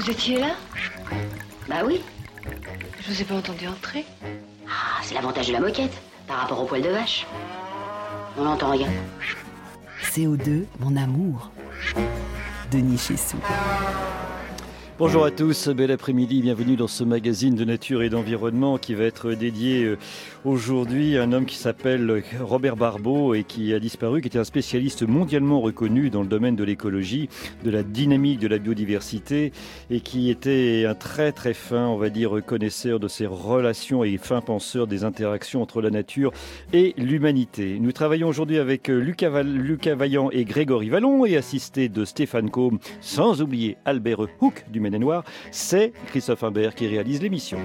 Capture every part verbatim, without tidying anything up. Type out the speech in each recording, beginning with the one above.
Vous étiez là? Bah oui. Je vous ai pas entendu entrer. Ah, c'est l'avantage de la moquette, par rapport au poil de vache. On n'entend rien. C O deux, mon amour. Denis Chessou. Bonjour à tous, bel après-midi, bienvenue dans ce magazine de nature et d'environnement qui va être dédié aujourd'hui à un homme qui s'appelle Robert Barbeau et qui a disparu, qui était un spécialiste mondialement reconnu dans le domaine de l'écologie, de la dynamique de la biodiversité et qui était un très très fin, on va dire, connaisseur de ces relations et fin penseur des interactions entre la nature et l'humanité. Nous travaillons aujourd'hui avec Lucas, Val- Lucas Vaillant et Grégory Vallon et assisté de Stéphane Combe, sans oublier Albert Hook du Maine-et-Loire. C'est Christophe Imbert qui réalise l'émission.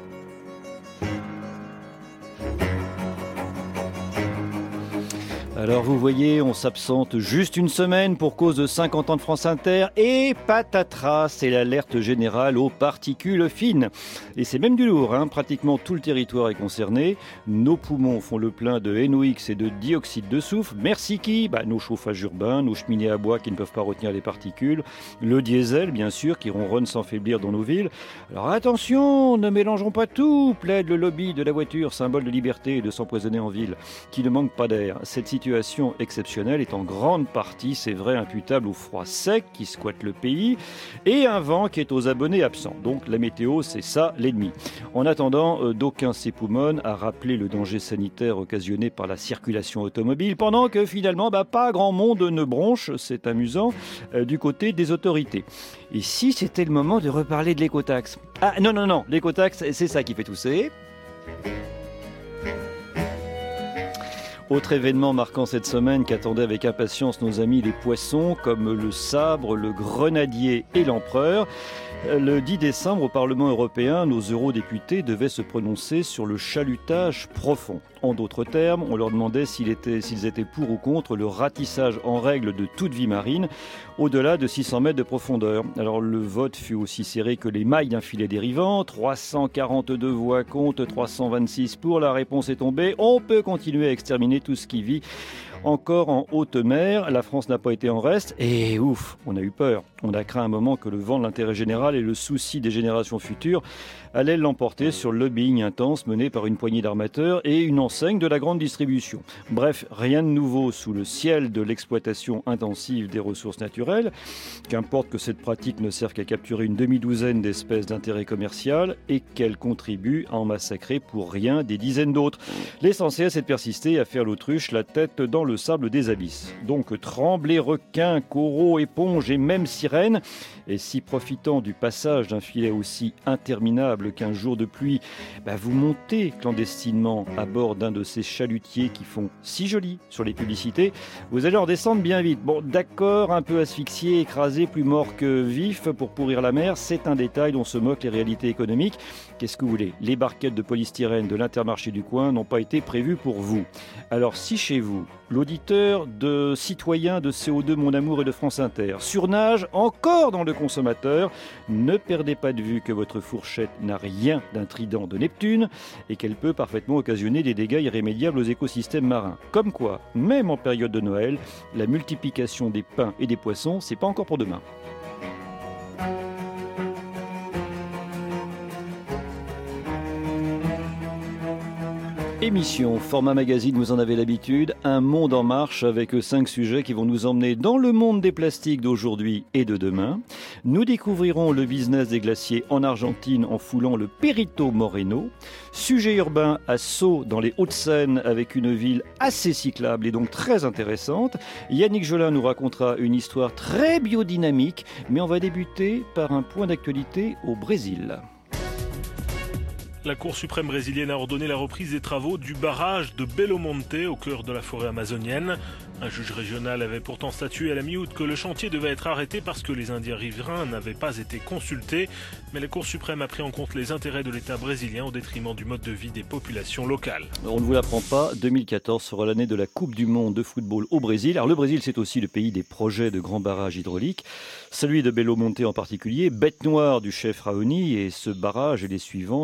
Alors vous voyez, on s'absente juste une semaine pour cause de cinquante ans de France Inter et patatras, c'est l'alerte générale aux particules fines. Et c'est même du lourd, hein, pratiquement tout le territoire est concerné. Nos poumons font le plein de N O X et de dioxyde de soufre. Merci qui ? Bah, nos chauffages urbains, nos cheminées à bois qui ne peuvent pas retenir les particules, le diesel bien sûr qui ronronne sans faiblir dans nos villes. Alors attention, ne mélangeons pas tout, plaide le lobby de la voiture, symbole de liberté et de s'empoisonner en ville, qui ne manque pas d'air. Cette situation situation exceptionnelle est en grande partie, c'est vrai, imputable au froid sec qui squatte le pays et un vent qui est aux abonnés absents. Donc la météo, c'est ça l'ennemi. En attendant, euh, d'aucuns s'époumonent à rappeler le danger sanitaire occasionné par la circulation automobile, pendant que finalement, bah, pas grand monde ne bronche, c'est amusant, euh, du côté des autorités. Et si c'était le moment de reparler de l'écotaxe ? Ah non, non, non, l'écotaxe, c'est ça qui fait tousser. Autre événement marquant cette semaine qu'attendaient avec impatience nos amis les poissons, comme le sabre, le grenadier et l'empereur. Le dix décembre, au Parlement européen, nos eurodéputés devaient se prononcer sur le chalutage profond. En d'autres termes, on leur demandait s'ils étaient, s'ils étaient pour ou contre le ratissage en règle de toute vie marine au-delà de six cents mètres de profondeur. Alors le vote fut aussi serré que les mailles d'un filet dérivant. trois cent quarante-deux voix contre, trois cent vingt-six pour. La réponse est tombée. On peut continuer à exterminer tout ce qui vit encore en haute mer. La France n'a pas été en reste. Et ouf, on a eu peur. On a craint un moment que le vent de l'intérêt général et le souci des générations futures allaient l'emporter sur le lobbying intense mené par une poignée d'armateurs et une enseigne de la grande distribution. Bref, rien de nouveau sous le ciel de l'exploitation intensive des ressources naturelles. Qu'importe que cette pratique ne serve qu'à capturer une demi-douzaine d'espèces d'intérêt commercial et qu'elle contribue à en massacrer pour rien des dizaines d'autres. L'essentiel, c'est de persister à faire l'autruche la tête dans le sable des abysses. Donc tremblez requins, coraux, éponges et même sirènes. Et si profitant du passage d'un filet aussi interminable qu'un jour de pluie, bah vous montez clandestinement à bord d'un de ces chalutiers qui font si joli sur les publicités, vous allez en descendre bien vite. Bon, d'accord, un peu asphyxié, écrasé, plus mort que vif pour pourrir la mer, c'est un détail dont se moquent les réalités économiques. Qu'est-ce que vous voulez ? Les barquettes de polystyrène de l'Intermarché du coin n'ont pas été prévues pour vous. Alors si chez vous, l'auditeur de citoyen de C O deux Mon Amour et de France Inter surnage encore dans le consommateur, ne perdez pas de vue que votre fourchette n'a rien d'un trident de Neptune et qu'elle peut parfaitement occasionner des dégâts irrémédiables aux écosystèmes marins. Comme quoi, même en période de Noël, la multiplication des pains et des poissons, c'est pas encore pour demain. Émission, format magazine, vous en avez l'habitude, un monde en marche avec cinq sujets qui vont nous emmener dans le monde des plastiques d'aujourd'hui et de demain. Nous découvrirons le business des glaciers en Argentine en foulant le Perito Moreno. Sujet urbain à Sceaux dans les Hauts-de-Seine avec une ville assez cyclable et donc très intéressante. Yannick Jolin nous racontera une histoire très biodynamique, mais on va débuter par un point d'actualité au Brésil. La Cour suprême brésilienne a ordonné la reprise des travaux du barrage de Belo Monte au cœur de la forêt amazonienne. Un juge régional avait pourtant statué à la mi-août que le chantier devait être arrêté parce que les Indiens riverains n'avaient pas été consultés. Mais la Cour suprême a pris en compte les intérêts de l'État brésilien au détriment du mode de vie des populations locales. On ne vous l'apprend pas, deux mille quatorze sera l'année de la Coupe du Monde de football au Brésil. Alors le Brésil, c'est aussi le pays des projets de grands barrages hydrauliques. Celui de Belo Monte en particulier, bête noire du chef Raoni, et ce barrage et les suivants, Noiron,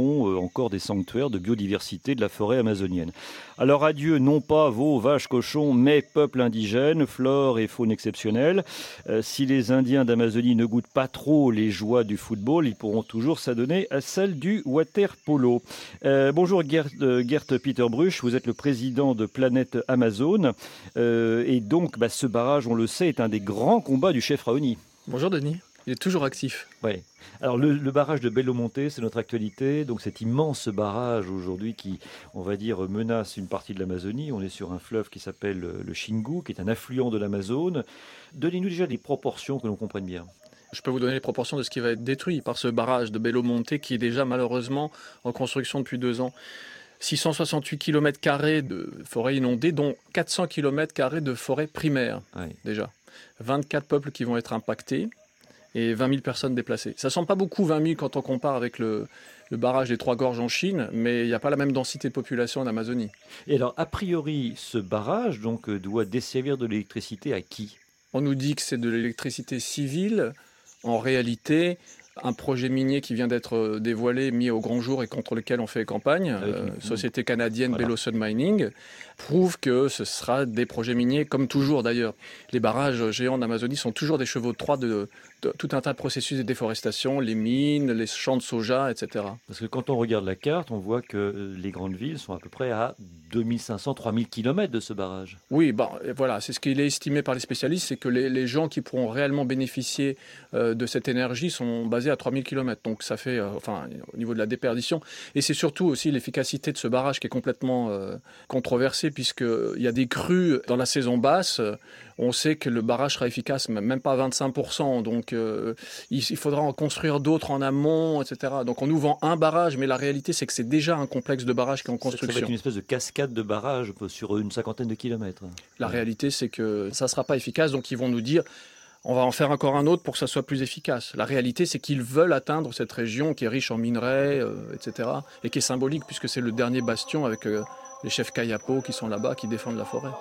sont euh, encore des sanctuaires de biodiversité de la forêt amazonienne. Alors adieu, non pas veaux, vaches, cochons, mais peuple indigène, flore et faune exceptionnelle. Euh, si les Indiens d'Amazonie ne goûtent pas trop les joies du football, ils pourront toujours s'adonner à celle du water polo. Euh, bonjour Gert, euh, Gert Pieterbruch, vous êtes le président de Planète Amazone. Euh, et donc bah, ce barrage, on le sait, est un des grands combats du chef Raoni. Bonjour Denis, il est toujours actif. Oui. Alors le, le barrage de Belo Monte, c'est notre actualité. Donc cet immense barrage aujourd'hui qui, on va dire, menace une partie de l'Amazonie. On est sur un fleuve qui s'appelle le Xingu, qui est un affluent de l'Amazone. Donnez-nous déjà des proportions que l'on comprenne bien. Je peux vous donner les proportions de ce qui va être détruit par ce barrage de Belo Monte qui est déjà malheureusement en construction depuis deux ans. six cent soixante-huit kilomètres carrés de forêt inondée, dont quatre cents kilomètres carrés de forêt primaire, oui. Déjà. vingt-quatre peuples qui vont être impactés et vingt mille personnes déplacées. Ça ne semble pas beaucoup, vingt mille, quand on compare avec le, le barrage des Trois Gorges en Chine, mais il n'y a pas la même densité de population en Amazonie. Et alors, a priori, ce barrage donc, doit desservir de l'électricité à qui ? On nous dit que c'est de l'électricité civile. En réalité, un projet minier qui vient d'être dévoilé, mis au grand jour et contre lequel on fait campagne, euh, société canadienne voilà. Bello Mining, prouve que ce sera des projets miniers, comme toujours d'ailleurs. Les barrages géants d'Amazonie sont toujours des chevaux de Troie de, de tout un tas de processus de déforestation, les mines, les champs de soja, et cetera. Parce que quand on regarde la carte, on voit que les grandes villes sont à peu près à deux mille cinq cents à trois mille kilomètres de ce barrage. Oui, bah, voilà, c'est ce qu'il est estimé par les spécialistes, c'est que les, les gens qui pourront réellement bénéficier euh, de cette énergie sont basés à trois mille kilomètres. Donc ça fait, euh, enfin, au niveau de la déperdition. Et c'est surtout aussi l'efficacité de ce barrage qui est complètement euh, controversé, puisqu'il y a des crues dans la saison basse. On sait que le barrage sera efficace, même pas à vingt-cinq pour cent. Donc euh, il, il faudra en construire d'autres en amont, et cetera. Donc on nous vend un barrage, mais la réalité, c'est que c'est déjà un complexe de barrages qui est en construction. Ça va être une espèce de cascade de barrages sur une cinquantaine de kilomètres. La ouais. réalité, c'est que ça ne sera pas efficace. Donc ils vont nous dire, on va en faire encore un autre pour que ça soit plus efficace. La réalité, c'est qu'ils veulent atteindre cette région qui est riche en minerais, euh, et cetera. Et qui est symbolique, puisque c'est le dernier bastion avec euh, les chefs Kayapo qui sont là-bas, qui défendent la forêt.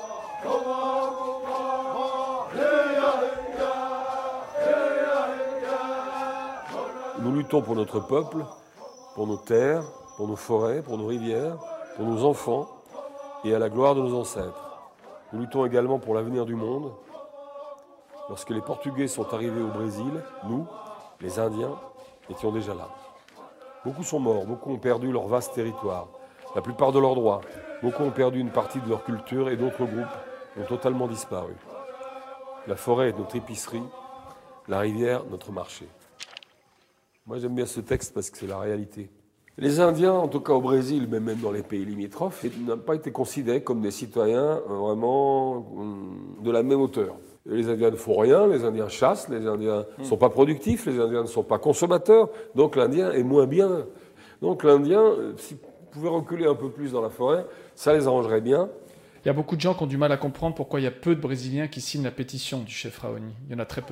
Nous luttons pour notre peuple, pour nos terres, pour nos forêts, pour nos rivières, pour nos enfants et à la gloire de nos ancêtres. Nous luttons également pour l'avenir du monde. Lorsque les Portugais sont arrivés au Brésil, nous, les Indiens, étions déjà là. Beaucoup sont morts, beaucoup ont perdu leur vaste territoire, la plupart de leurs droits. Beaucoup ont perdu une partie de leur culture et d'autres groupes ont totalement disparu. La forêt est notre épicerie, la rivière notre marché. Moi j'aime bien ce texte parce que c'est la réalité. Les Indiens, en tout cas au Brésil, mais même dans les pays limitrophes, n'ont pas été considérés comme des citoyens vraiment de la même hauteur. Les Indiens ne font rien, les Indiens chassent, les Indiens ne sont pas productifs, les Indiens ne sont pas consommateurs, donc l'Indien est moins bien. Donc l'Indien, s'il pouvait reculer un peu plus dans la forêt, ça les arrangerait bien. Il y a beaucoup de gens qui ont du mal à comprendre pourquoi il y a peu de Brésiliens qui signent la pétition du chef Raoni. Il y en a très peu.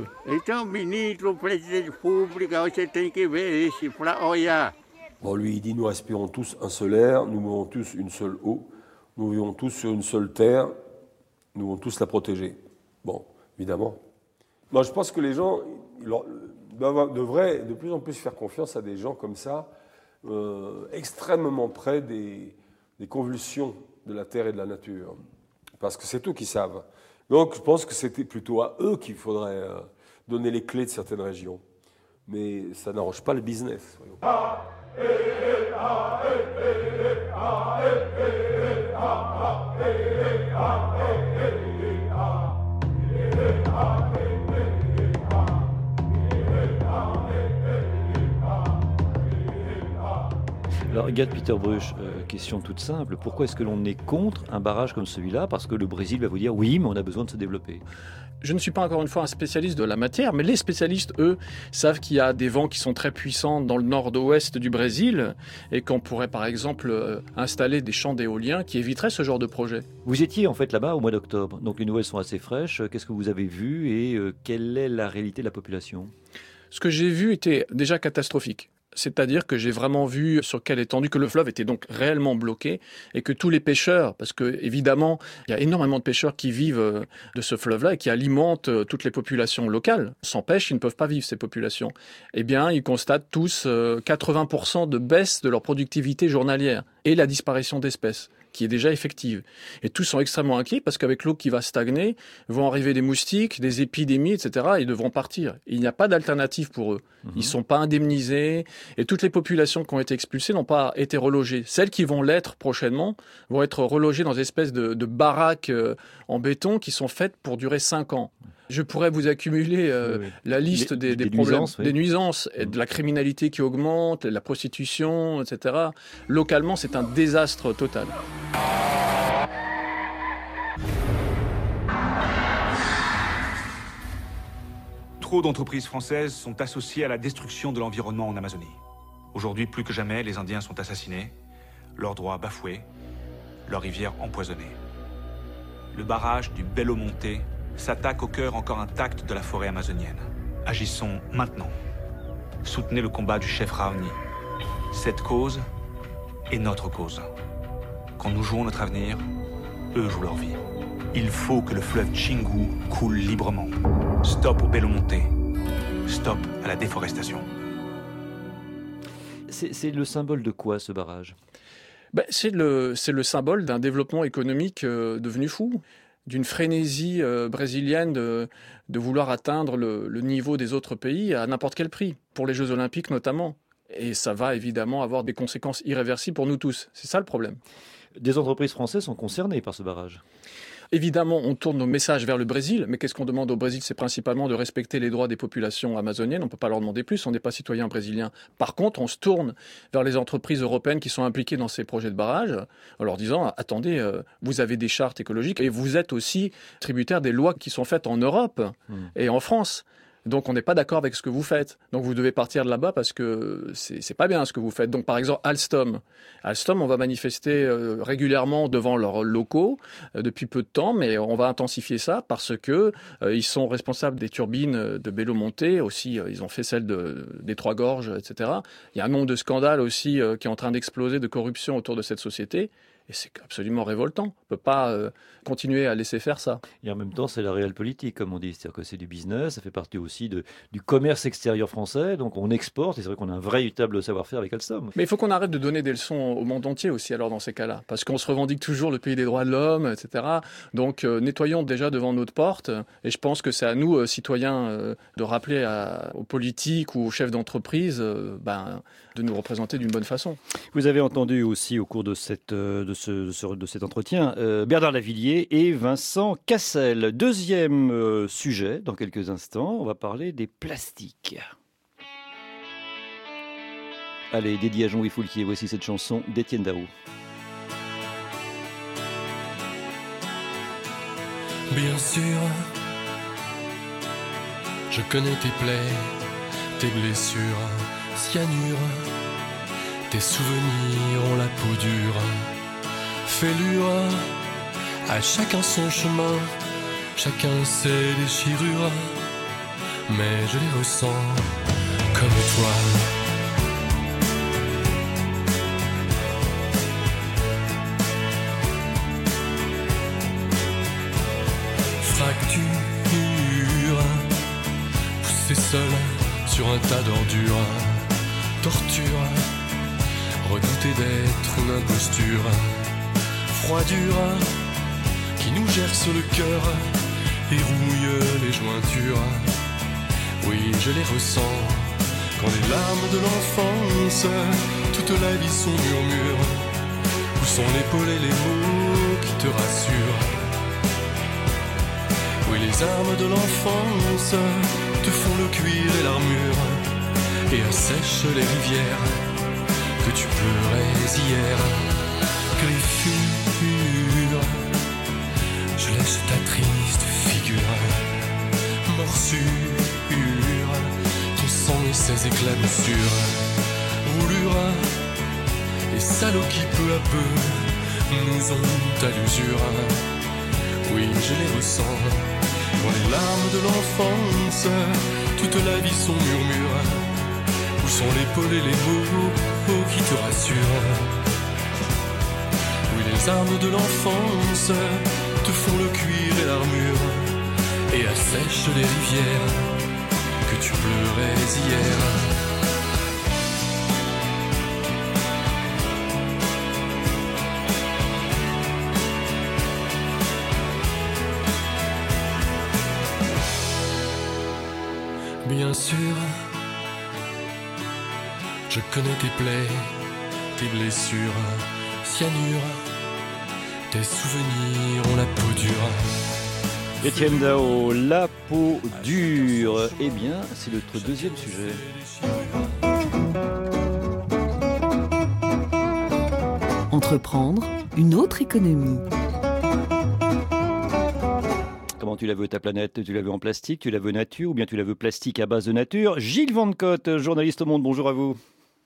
Bon, lui, il dit, nous respirons tous un seul air, nous buvons tous une seule eau, nous vivons tous sur une seule terre, nous devons tous la protéger. Bon, évidemment. Moi, je pense que les gens devraient de plus en plus faire confiance à des gens comme ça, euh, extrêmement près des, des convulsions de la terre et de la nature. Parce que c'est eux qui savent. Donc, je pense que c'était plutôt à eux qu'il faudrait euh, donner les clés de certaines régions. Mais ça n'arrange pas le business. Voyons. Alors, Gert Pieterbruch, euh, question toute simple. Pourquoi est-ce que l'on est contre un barrage comme celui-là ? Parce que le Brésil va vous dire oui, mais on a besoin de se développer. Je ne suis pas encore une fois un spécialiste de la matière, mais les spécialistes, eux, savent qu'il y a des vents qui sont très puissants dans le nord-ouest du Brésil et qu'on pourrait par exemple euh, installer des champs d'éoliens qui éviteraient ce genre de projet. Vous étiez en fait là-bas au mois d'octobre, donc les nouvelles sont assez fraîches. Qu'est-ce que vous avez vu et euh, quelle est la réalité de la population ? Ce que j'ai vu était déjà catastrophique. C'est-à-dire que j'ai vraiment vu sur quelle étendue que le fleuve était donc réellement bloqué et que tous les pêcheurs, parce que évidemment il y a énormément de pêcheurs qui vivent de ce fleuve-là et qui alimentent toutes les populations locales. Sans pêche, ils ne peuvent pas vivre, ces populations. Eh bien, ils constatent tous quatre-vingts pour cent de baisse de leur productivité journalière et la disparition d'espèces, qui est déjà effective. Et tous sont extrêmement inquiets parce qu'avec l'eau qui va stagner, vont arriver des moustiques, des épidémies, et cetera. Ils devront partir. Il n'y a pas d'alternative pour eux. Mmh. Ils ne sont pas indemnisés. Et toutes les populations qui ont été expulsées n'ont pas été relogées. Celles qui vont l'être prochainement vont être relogées dans des espèces de, de baraques euh, en béton qui sont faites pour durer cinq ans. Je pourrais vous accumuler euh, oui, oui. la liste des, des, des problèmes, nuisances, oui. des nuisances, et de la criminalité qui augmente, de la prostitution, et cetera. Localement, c'est un désastre total. Trop d'entreprises françaises sont associées à la destruction de l'environnement en Amazonie. Aujourd'hui, plus que jamais, les Indiens sont assassinés, leurs droits bafoués, leurs rivières empoisonnées. Le barrage du Belo Monte s'attaque au cœur encore intact de la forêt amazonienne. Agissons maintenant. Soutenez le combat du chef Raoni. Cette cause est notre cause. Quand nous jouons notre avenir, eux jouent leur vie. Il faut que le fleuve Chingu coule librement. Stop au Belo Monte. Stop à la déforestation. C'est, c'est le symbole de quoi, ce barrage ? Ben, c'est le, c'est le symbole d'un développement économique euh, devenu fou, d'une frénésie euh, brésilienne de, de vouloir atteindre le, le niveau des autres pays à n'importe quel prix, pour les Jeux Olympiques notamment. Et ça va évidemment avoir des conséquences irréversibles pour nous tous. C'est ça le problème. Des entreprises françaises sont concernées par ce barrage. Évidemment, on tourne nos messages vers le Brésil, mais qu'est-ce qu'on demande au Brésil ? C'est principalement de respecter les droits des populations amazoniennes. On ne peut pas leur demander plus, on n'est pas citoyen brésilien. Par contre, on se tourne vers les entreprises européennes qui sont impliquées dans ces projets de barrage, en leur disant « Attendez, euh, vous avez des chartes écologiques et vous êtes aussi tributaires des lois qui sont faites en Europe mmh. et en France. » Donc on n'est pas d'accord avec ce que vous faites. Donc vous devez partir de là-bas parce que c'est, c'est pas bien ce que vous faites. Donc par exemple Alstom. Alstom, on va manifester euh, régulièrement devant leurs locaux euh, depuis peu de temps, mais on va intensifier ça parce que euh, ils sont responsables des turbines de Belo Monte. Aussi, euh, ils ont fait celle de, des Trois Gorges, et cetera. Il y a un nombre de scandales aussi euh, qui est en train d'exploser de corruption autour de cette société. Et c'est absolument révoltant. On ne peut pas euh, continuer à laisser faire ça. Et en même temps, c'est la réelle politique, comme on dit. C'est-à-dire que c'est du business, ça fait partie aussi de, du commerce extérieur français. Donc on exporte, et c'est vrai qu'on a un véritable savoir-faire avec Alstom. Mais il faut qu'on arrête de donner des leçons au monde entier aussi, alors, dans ces cas-là. Parce qu'on se revendique toujours le pays des droits de l'homme, et cetera. Donc euh, nettoyons déjà devant notre porte. Et je pense que c'est à nous, euh, citoyens, euh, de rappeler à, aux politiques ou aux chefs d'entreprise euh, ben, de nous représenter d'une bonne façon. Vous avez entendu aussi au cours de cette... Euh, de Ce, ce, de cet entretien, euh, Bernard Lavilliers et Vincent Cassel. Deuxième euh, sujet, dans quelques instants, on va parler des plastiques. Allez, dédié à Jean-Louis Foulquier, voici cette chanson d'Étienne Dao. Bien sûr, je connais tes plaies, tes blessures, cyanure, tes souvenirs ont la peau dure. Fêlure, à chacun son chemin, chacun ses déchirures, mais je les ressens comme toi. Fracture, poussé seul sur un tas d'ordures, torture, redouter d'être une imposture. Froidure qui nous gerce le cœur et rouille les jointures. Oui, je les ressens quand les larmes de l'enfance toute la vie sont murmures. Où sont l'épaule et les mots qui te rassurent? Oui, les armes de l'enfance te font le cuir et l'armure et assèchent les rivières que tu pleurais hier. Que les figures, je laisse ta triste figure, morsure, ton sang et ses éclaboussures, roulure, et salauds qui peu à peu nous ont à l'usure. Oui, je les ressens, quand les larmes de l'enfance, toute la vie sont murmures. Sans l'épaule et les mots oh, qui te rassurent. Oui, les armes de l'enfance te font le cuir et l'armure et assèchent les rivières que tu pleurais hier. Bien sûr, je connais tes plaies, tes blessures, cyanure, tes souvenirs ont la peau dure. Étienne Dao, la peau dure. Eh bien, c'est notre deuxième sujet. Entreprendre une autre économie. Comment tu la veux ta planète? Tu la veux en plastique, tu la veux nature ou bien tu la veux plastique à base de nature? Gilles Van Cotte, journaliste au Monde, bonjour à vous.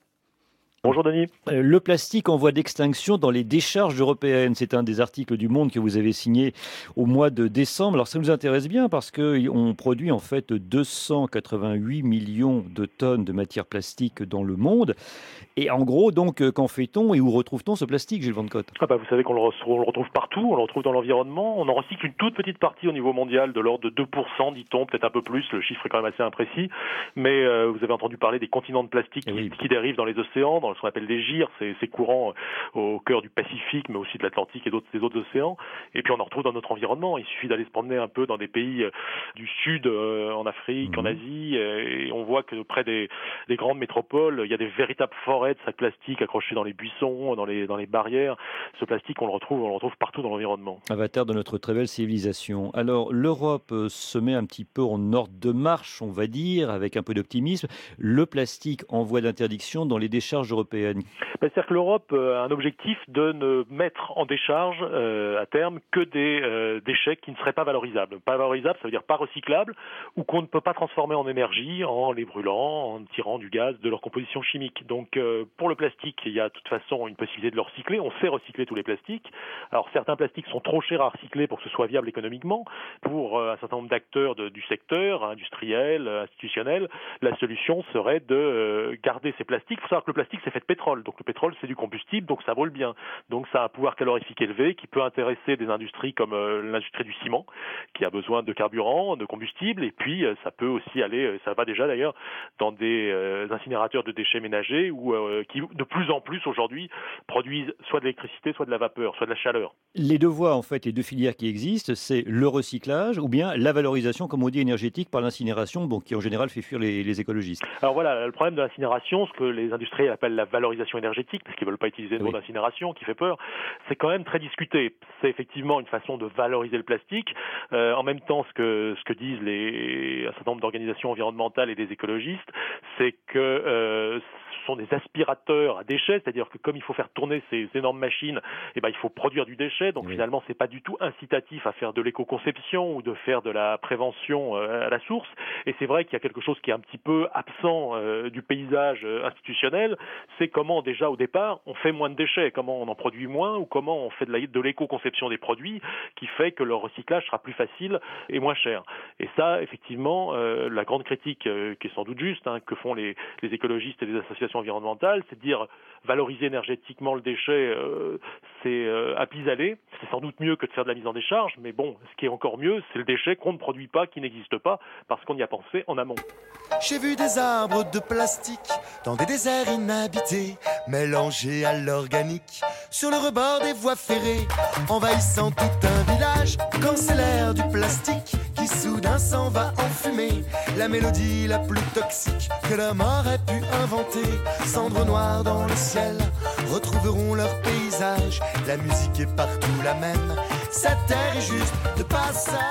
Bonjour Denis. Le plastique en voie d'extinction dans les décharges européennes. C'est un des articles du Monde que vous avez signé au mois de décembre. Alors ça nous intéresse bien parce qu'on produit en fait deux cent quatre-vingt-huit millions de tonnes de matière plastique dans le monde. Et en gros, donc, qu'en fait-on et où retrouve-t-on ce plastique, Gilles Van Cotte? Ah bah, vous savez qu'on le, re- on le retrouve partout, on le retrouve dans l'environnement. On en recycle une toute petite partie au niveau mondial, de l'ordre de deux pour cent, dit-on, peut-être un peu plus. Le chiffre est quand même assez imprécis. Mais euh, vous avez entendu parler des continents de plastique qui, oui. qui dérivent dans les océans, dans ce qu'on appelle des gyres. C'est, c'est courant au cœur du Pacifique, mais aussi de l'Atlantique et d'autres, des autres océans. Et puis on en retrouve dans notre environnement. Il suffit d'aller se promener un peu dans des pays euh, du Sud, euh, en Afrique, mmh. en Asie, euh, et on voit que près des, des grandes métropoles, il y a des véritables forêts de sacs plastiques accrochés dans les buissons, dans les, dans les barrières. Ce plastique, on le retrouve, on le retrouve partout dans l'environnement. Avatar de notre très belle civilisation. Alors, l'Europe se met un petit peu en ordre de marche, on va dire, avec un peu d'optimisme. Le plastique en voie d'interdiction dans les décharges européennes. Ben, c'est-à-dire que l'Europe a un objectif de ne mettre en décharge euh, à terme que des euh, déchets qui ne seraient pas valorisables. Pas valorisables, ça veut dire pas recyclables, ou qu'on ne peut pas transformer en énergie en les brûlant, en tirant du gaz de leur composition chimique. Donc, euh, pour le plastique, il y a de toute façon une possibilité de le recycler. On sait recycler tous les plastiques. Alors, certains plastiques sont trop chers à recycler pour que ce soit viable économiquement. Pour euh, un certain nombre d'acteurs de, du secteur, industriel, institutionnel, la solution serait de euh, garder ces plastiques. Il faut savoir que le plastique, c'est fait de pétrole. Donc, le pétrole, c'est du combustible, donc ça brûle bien. Donc, ça a un pouvoir calorifique élevé qui peut intéresser des industries comme euh, l'industrie du ciment, qui a besoin de carburant, de combustible. Et puis, euh, ça peut aussi aller, euh, ça va déjà d'ailleurs, dans des euh, incinérateurs de déchets ménagers ou euh, qui, de plus en plus aujourd'hui, produisent soit de l'électricité, soit de la vapeur, soit de la chaleur. Les deux voies, en fait, les deux filières qui existent, c'est le recyclage ou bien la valorisation, comme on dit, énergétique par l'incinération, bon, qui en général fait fuir les, les écologistes. Alors voilà, le problème de l'incinération, ce que les industriels appellent la valorisation énergétique, parce qu'ils ne veulent pas utiliser le mot oui. d'incinération, qui fait peur, c'est quand même très discuté. C'est effectivement une façon de valoriser le plastique. Euh, en même temps, ce que, ce que disent les, un certain nombre d'organisations environnementales et des écologistes, c'est que euh, ce sont des aspirateurs à déchets, c'est-à-dire que comme il faut faire tourner ces énormes machines, eh ben, il faut produire du déchet, donc oui. finalement c'est pas du tout incitatif à faire de l'éco-conception ou de faire de la prévention euh, à la source, et c'est vrai qu'il y a quelque chose qui est un petit peu absent euh, du paysage euh, institutionnel, c'est comment déjà au départ on fait moins de déchets, comment on en produit moins, ou comment on fait de, la, de l'éco-conception des produits qui fait que leur recyclage sera plus facile et moins cher. Et ça, effectivement, euh, la grande critique euh, qui est sans doute juste, hein, que font les, les écologistes et les associations environnementales, c'est de dire valoriser énergétiquement le déchet, euh, c'est euh, à pis-aller. C'est sans doute mieux que de faire de la mise en décharge, mais bon, ce qui est encore mieux, c'est le déchet qu'on ne produit pas, qui n'existe pas, parce qu'on y a pensé en amont. J'ai vu des arbres de plastique dans des déserts inhabités, mélangés à l'organique, sur le rebord des voies ferrées, envahissant tout un village, quand c'est l'air du plastique qui soudain s'en va en fumée. La mélodie la plus toxique que l'homme aurait pu inventer. Cendres noires dans le ciel retrouveront leur paysage. La musique est partout la même, cette terre est juste de passage.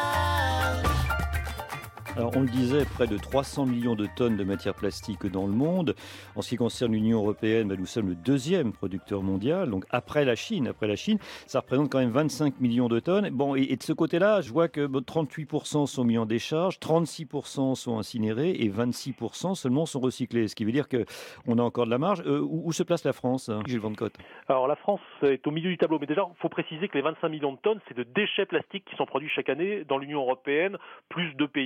Alors, on le disait, près de trois cents millions de tonnes de matière plastique dans le monde. En ce qui concerne l'Union européenne, ben, nous sommes le deuxième producteur mondial. Donc, après la Chine, après la Chine, ça représente quand même vingt-cinq millions de tonnes. Bon, et, et de ce côté-là, je vois que bon, trente-huit pour cent sont mis en décharge, trente-six pour cent sont incinérés et vingt-six pour cent seulement sont recyclés. Ce qui veut dire qu'on a encore de la marge. Euh, où, où se place la France, Gilles Van Cotte? Alors, la France est au milieu du tableau. Mais déjà, il faut préciser que les vingt-cinq millions de tonnes, c'est de déchets plastiques qui sont produits chaque année dans l'Union européenne, plus de pays qui sont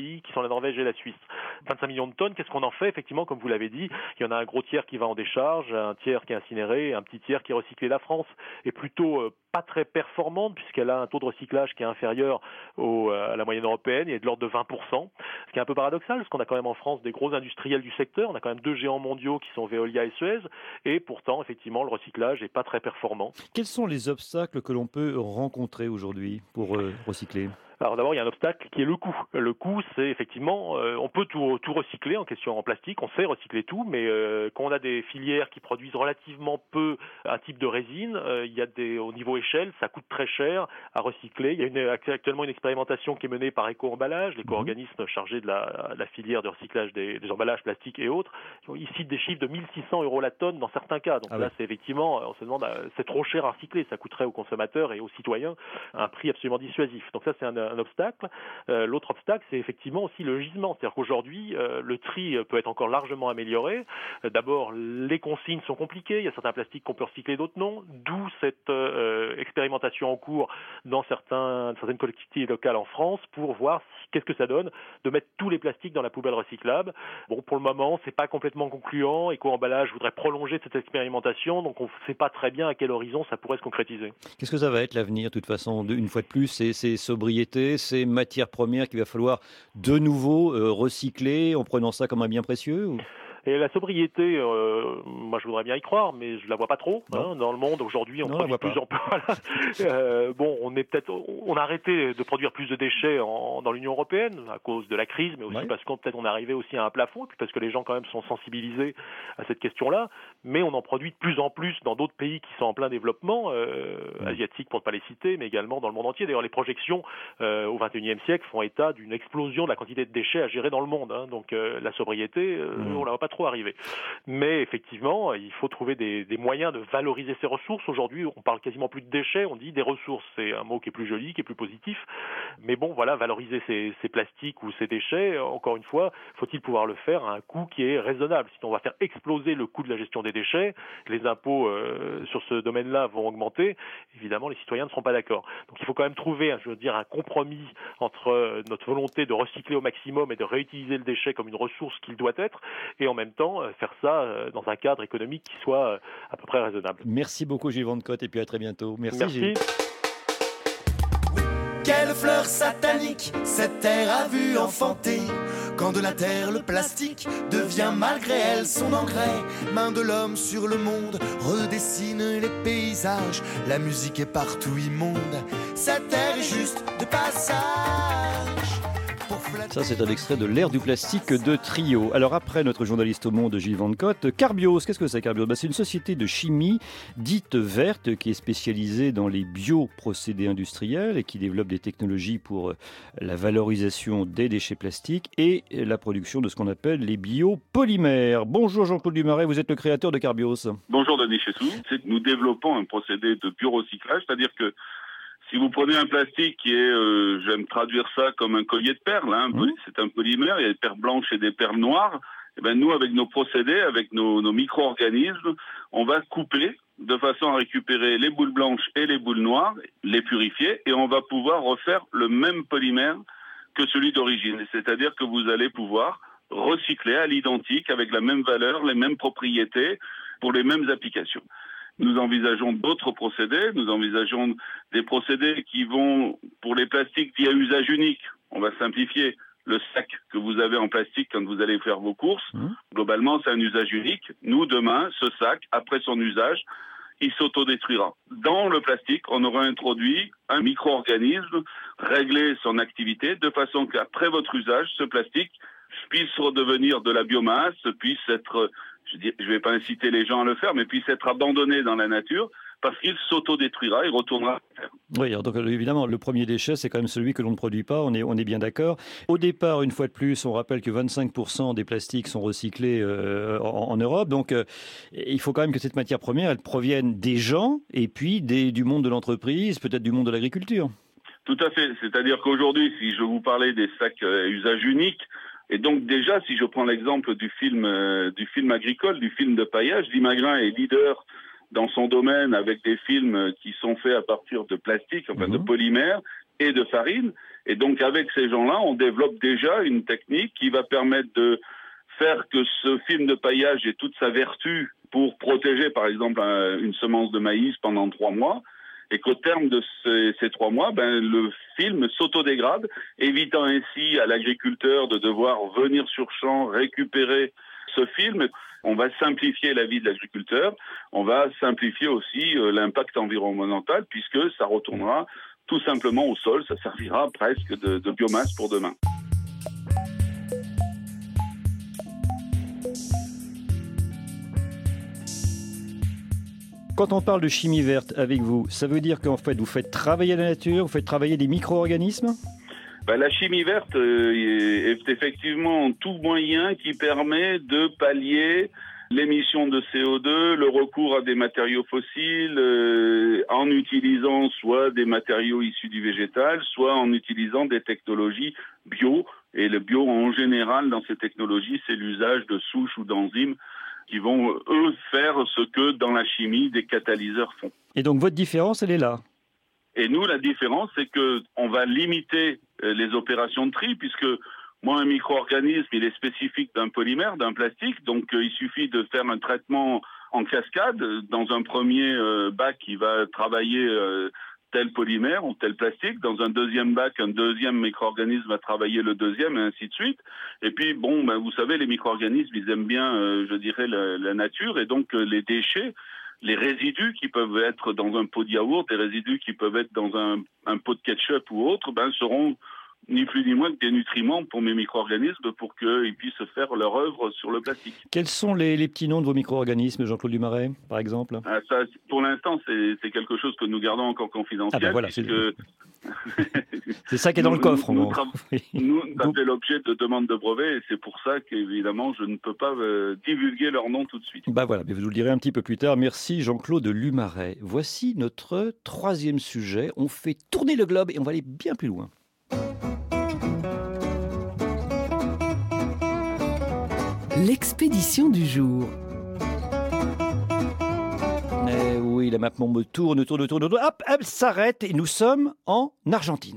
la Norvège et la Suisse. vingt-cinq millions de tonnes, qu'est-ce qu'on en fait? Effectivement, comme vous l'avez dit, il y en a un gros tiers qui va en décharge, un tiers qui est incinéré et un petit tiers qui est recyclé. La France est plutôt euh, pas très performante puisqu'elle a un taux de recyclage qui est inférieur au, à la moyenne européenne, il est de l'ordre de vingt pour cent, ce qui est un peu paradoxal parce qu'on a quand même en France des gros industriels du secteur, on a quand même deux géants mondiaux qui sont Veolia et Suez, et pourtant, effectivement, le recyclage n'est pas très performant. Quels sont les obstacles que l'on peut rencontrer aujourd'hui pour euh, recycler ? Alors d'abord, il y a un obstacle qui est le coût. Le coût, c'est effectivement, euh, on peut tout, tout recycler en question en plastique, on sait recycler tout, mais euh, quand on a des filières qui produisent relativement peu un type de résine, euh, il y a des, au niveau échelle, ça coûte très cher à recycler. Il y a une, actuellement une expérimentation qui est menée par Éco-Emballage, l'éco-organisme chargé de la, la filière de recyclage des, des emballages plastiques et autres. Ils citent des chiffres de mille six cents euros la tonne dans certains cas. Donc ah là, ouais. c'est effectivement, on se demande, c'est trop cher à recycler, ça coûterait aux consommateurs et aux citoyens un prix absolument dissuasif. Donc ça, c'est un un obstacle. Euh, l'autre obstacle, c'est effectivement aussi le gisement. C'est-à-dire qu'aujourd'hui, euh, le tri peut être encore largement amélioré. Euh, d'abord, les consignes sont compliquées. Il y a certains plastiques qu'on peut recycler, d'autres non. D'où cette euh, expérimentation en cours dans certains, certaines collectivités locales en France pour voir si, qu'est-ce que ça donne de mettre tous les plastiques dans la poubelle recyclable. Bon, pour le moment, c'est pas complètement concluant. Éco-Emballage voudrait prolonger cette expérimentation, donc on ne sait pas très bien à quel horizon ça pourrait se concrétiser. Qu'est-ce que ça va être l'avenir, de toute façon, une fois de plus, c'est, c'est sobriété, ces matières premières qu'il va falloir de nouveau euh, recycler en prenant ça comme un bien précieux ou... Et la sobriété, euh, moi je voudrais bien y croire, mais je la vois pas trop. Hein, dans le monde aujourd'hui, on non, produit plus en plus. Voilà. euh, bon, on est peut-être, on a arrêté de produire plus de déchets en, dans l'Union européenne à cause de la crise, mais aussi ouais. parce qu'on peut-être on est arrivé aussi à un plafond, et puis parce que les gens quand même sont sensibilisés à cette question-là. Mais on en produit de plus en plus dans d'autres pays qui sont en plein développement, euh, ouais. asiatiques pour ne pas les citer, mais également dans le monde entier. D'ailleurs, les projections euh, au vingt et unième siècle font état d'une explosion de la quantité de déchets à gérer dans le monde. Hein. Donc euh, la sobriété, euh, mmh. on la voit pas trop arriver. Mais effectivement, il faut trouver des, des moyens de valoriser ces ressources. Aujourd'hui, on parle quasiment plus de déchets, on dit des ressources. C'est un mot qui est plus joli, qui est plus positif. Mais bon, voilà, valoriser ces, ces plastiques ou ces déchets, encore une fois, faut-il pouvoir le faire à un coût qui est raisonnable. Sinon, on va faire exploser le coût de la gestion des déchets. Les impôts euh, sur ce domaine-là vont augmenter. Évidemment, les citoyens ne seront pas d'accord. Donc, il faut quand même trouver, je veux dire, un compromis entre notre volonté de recycler au maximum et de réutiliser le déchet comme une ressource qu'il doit être, et en même temps faire ça dans un cadre économique qui soit à peu près raisonnable. Merci beaucoup Gilles Vandecotte et puis à très bientôt. Merci, Merci. Gilles. Quelle fleur satanique cette terre a vu enfanter. Quand de la terre le plastique devient malgré elle son engrais. Main de l'homme sur le monde redessine les paysages. La musique est partout immonde. Cette terre est juste de passage. Ça, c'est un extrait de l'ère du plastique de Trio. Alors après notre journaliste au monde, Gilles Vandecotte, Carbios, qu'est-ce que c'est Carbios ? Ben, c'est une société de chimie dite verte qui est spécialisée dans les bioprocédés industriels et qui développe des technologies pour la valorisation des déchets plastiques et la production de ce qu'on appelle les biopolymères. Bonjour Jean-Claude Dumaret, vous êtes le créateur de Carbios. Bonjour Denis Chessou. Nous développons un procédé de biorecyclage, c'est-à-dire que si vous prenez un plastique qui est, euh, j'aime traduire ça comme un collier de perles, hein, mmh. c'est un polymère, il y a des perles blanches et des perles noires, et ben nous, avec nos procédés, avec nos, nos micro-organismes, on va couper de façon à récupérer les boules blanches et les boules noires, les purifier, et on va pouvoir refaire le même polymère que celui d'origine. C'est-à-dire que vous allez pouvoir recycler à l'identique, avec la même valeur, les mêmes propriétés, pour les mêmes applications. Nous envisageons d'autres procédés. Nous envisageons des procédés qui vont, pour les plastiques dits à usage unique, on va simplifier le sac que vous avez en plastique quand vous allez faire vos courses. Mmh. Globalement, c'est un usage unique. Nous, demain, ce sac, après son usage, il s'autodétruira. Dans le plastique, on aura introduit un micro-organisme, réglé son activité, de façon qu'après votre usage, ce plastique puisse redevenir de la biomasse, puisse être... je ne vais pas inciter les gens à le faire, mais puisse être abandonné dans la nature parce qu'il s'autodétruira et retournera à la terre. Oui, alors donc évidemment, le premier déchet, c'est quand même celui que l'on ne produit pas, on est, on est bien d'accord. Au départ, une fois de plus, on rappelle que vingt-cinq pour cent des plastiques sont recyclés euh, en, en Europe, donc euh, il faut quand même que cette matière première, elle provienne des gens et puis des, du monde de l'entreprise, peut-être du monde de l'agriculture. Tout à fait, c'est-à-dire qu'aujourd'hui, si je vous parlais des sacs à usage unique, et donc déjà, si je prends l'exemple du film euh, du film agricole, du film de paillage, Limagrain est leader dans son domaine avec des films qui sont faits à partir de plastique, enfin mmh. de polymères et de farine. Et donc avec ces gens-là, on développe déjà une technique qui va permettre de faire que ce film de paillage ait toute sa vertu pour protéger par exemple un, une semence de maïs pendant trois mois, et qu'au terme de ces, ces trois mois, ben, le film s'autodégrade, évitant ainsi à l'agriculteur de devoir venir sur champ récupérer ce film. On va simplifier la vie de l'agriculteur, on va simplifier aussi euh, l'impact environnemental, puisque ça retournera tout simplement au sol, ça servira presque de, de biomasse pour demain. Quand on parle de chimie verte avec vous, ça veut dire qu'en fait vous faites travailler la nature, vous faites travailler des micro-organismes ? Ben, la chimie verte euh, est effectivement tout moyen qui permet de pallier l'émission de C O deux, le recours à des matériaux fossiles, euh, en utilisant soit des matériaux issus du végétal, soit en utilisant des technologies bio. Et le bio, en général, dans ces technologies, c'est l'usage de souches ou d'enzymes qui vont, eux, faire ce que, dans la chimie, des catalyseurs font. Et donc, votre différence, elle est là ? Et nous, la différence, c'est qu'on va limiter les opérations de tri, puisque moi, un micro-organisme, il est spécifique d'un polymère, d'un plastique, donc euh, il suffit de faire un traitement en cascade. Dans un premier euh, bac, il va travailler euh, tel polymère ou tel plastique. Dans un deuxième bac, un deuxième micro-organisme va travailler le deuxième, et ainsi de suite. Et puis, bon, ben, vous savez, les micro-organismes, ils aiment bien, euh, je dirais, la, la nature, et donc euh, les déchets, les résidus qui peuvent être dans un pot de yaourt, les résidus qui peuvent être dans un, un pot de ketchup ou autre, ben, seront ni plus ni moins que des nutriments pour mes micro-organismes pour qu'ils puissent faire leur œuvre sur le plastique. Quels sont les, les petits noms de vos micro-organismes, Jean-Claude Lumaret, par exemple ? ah, ça, Pour l'instant, c'est, c'est quelque chose que nous gardons encore confidentiel. Ah ben voilà, puisque... c'est... c'est ça qui est dans nous, le coffre. Nous, bon. tra... nous ça fait l'objet de demandes de brevets et c'est pour ça qu'évidemment, je ne peux pas euh, divulguer leur nom tout de suite. Bah voilà, mais vous nous le direz un petit peu plus tard. Merci Jean-Claude Lumaret. Voici notre troisième sujet. On fait tourner le globe et on va aller bien plus loin. L'expédition du jour. Eh oui, la map monde tourne, tourne, tourne, tourne. Hop, elle s'arrête et nous sommes en Argentine.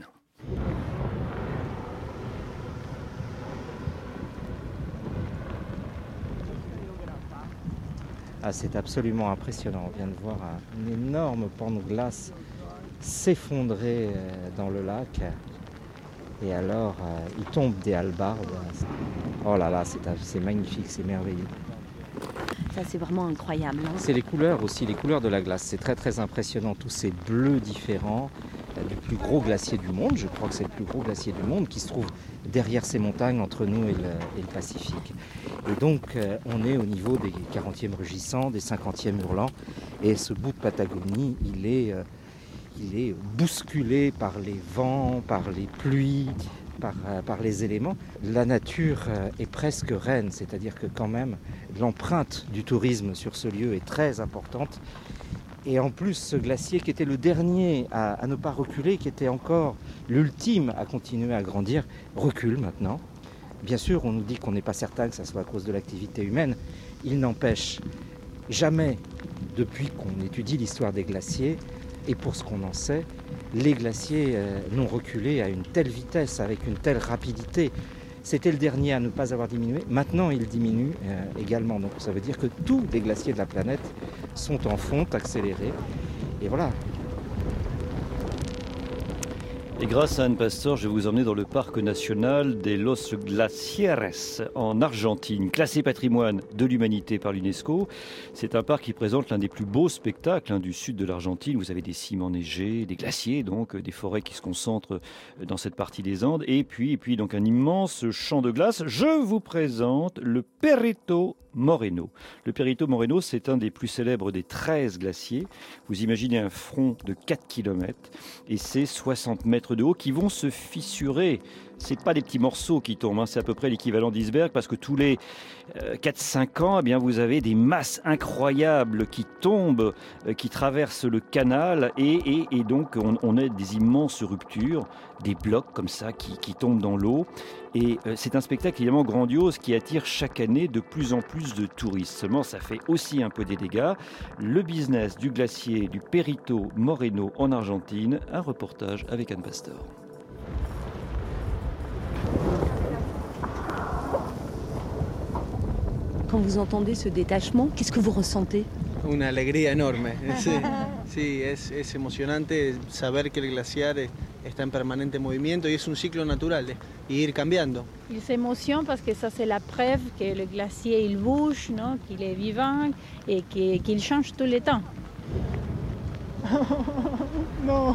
Ah, c'est absolument impressionnant. On vient de voir un énorme pan de glace s'effondrer dans le lac. Et alors, euh, il tombe des hallebardes. Oh là là, c'est, c'est magnifique, c'est merveilleux. Ça, c'est vraiment incroyable. Hein. C'est les couleurs aussi, les couleurs de la glace. C'est très très impressionnant, tous ces bleus différents du plus gros glacier du monde. Je crois que c'est le plus gros glacier du monde qui se trouve derrière ces montagnes entre nous et le, et le Pacifique. Et donc, euh, on est au niveau des quarantièmes rugissants, des cinquantièmes hurlants. Et ce bout de Patagonie, il est... Euh, Il est bousculé par les vents, par les pluies, par, euh, par les éléments. La nature euh, est presque reine, c'est-à-dire que quand même l'empreinte du tourisme sur ce lieu est très importante. Et en plus, ce glacier qui était le dernier à, à ne pas reculer, qui était encore l'ultime à continuer à grandir, recule maintenant. Bien sûr, on nous dit qu'on n'est pas certain que ça soit à cause de l'activité humaine. Il n'empêche, jamais, depuis qu'on étudie l'histoire des glaciers, et pour ce qu'on en sait, les glaciers euh, n'ont reculé à une telle vitesse, avec une telle rapidité. C'était le dernier à ne pas avoir diminué. Maintenant, il diminue euh, également. Donc ça veut dire que tous les glaciers de la planète sont en fonte accélérée. Et voilà. Et grâce à Anne Pastor, je vais vous emmener dans le parc national des Los Glaciares en Argentine, classé patrimoine de l'humanité par l'UNESCO. C'est un parc qui présente l'un des plus beaux spectacles hein, du sud de l'Argentine. Vous avez des cimes enneigées, des glaciers, donc des forêts qui se concentrent dans cette partie des Andes, et puis, et puis donc un immense champ de glace. Je vous présente le Perito Moreno. Le Perito Moreno, c'est un des plus célèbres des treize glaciers. Vous imaginez un front de quatre kilomètres et c'est soixante mètres de haut qui vont se fissurer. C'est pas des petits morceaux qui tombent, hein. C'est à peu près l'équivalent d'iceberg parce que tous les euh, quatre cinq ans, eh bien, vous avez des masses incroyables qui tombent, euh, qui traversent le canal et, et, et donc on, on a des immenses ruptures, des blocs comme ça qui, qui tombent dans l'eau. Et euh, c'est un spectacle évidemment grandiose qui attire chaque année de plus en plus de touristes. Seulement, ça fait aussi un peu des dégâts. Le business du glacier du Perito Moreno en Argentine, un reportage avec Anne Pastor. quand vous entendez ce détachement, qu'est-ce que vous ressentez? Una alegría enorme. Sí, sí, es, es emocionante saber que el glaciar está en permanente movimiento y es un ciclo natural y ir cambiando. Il s'émotionne parce que ça c'est la preuve que le glacier il bouge, non? Qu'il est vivant et qu'il, qu'il change tout le temps. Non.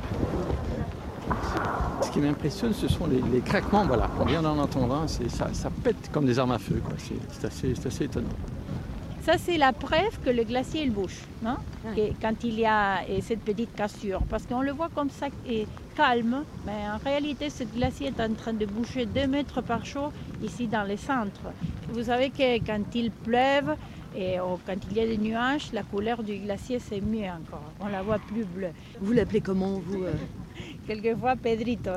Ce qui m'impressionne, ce sont les, les craquements. Voilà, on vient d'en entendre un, c'est, ça, ça pète comme des armes à feu, quoi. C'est, c'est, assez, c'est assez étonnant. Ça, c'est la preuve que le glacier il bouge, non? Ouais. Quand il y a cette petite cassure. Parce qu'on le voit comme ça, et calme, mais en réalité, ce glacier est en train de bouger deux mètres par jour ici dans le centre. Vous savez que quand il pleuve et oh, quand il y a des nuages, la couleur du glacier, c'est mieux encore. On la voit plus bleue. Vous l'appelez comment, vous euh... Quelquefois Pedrito.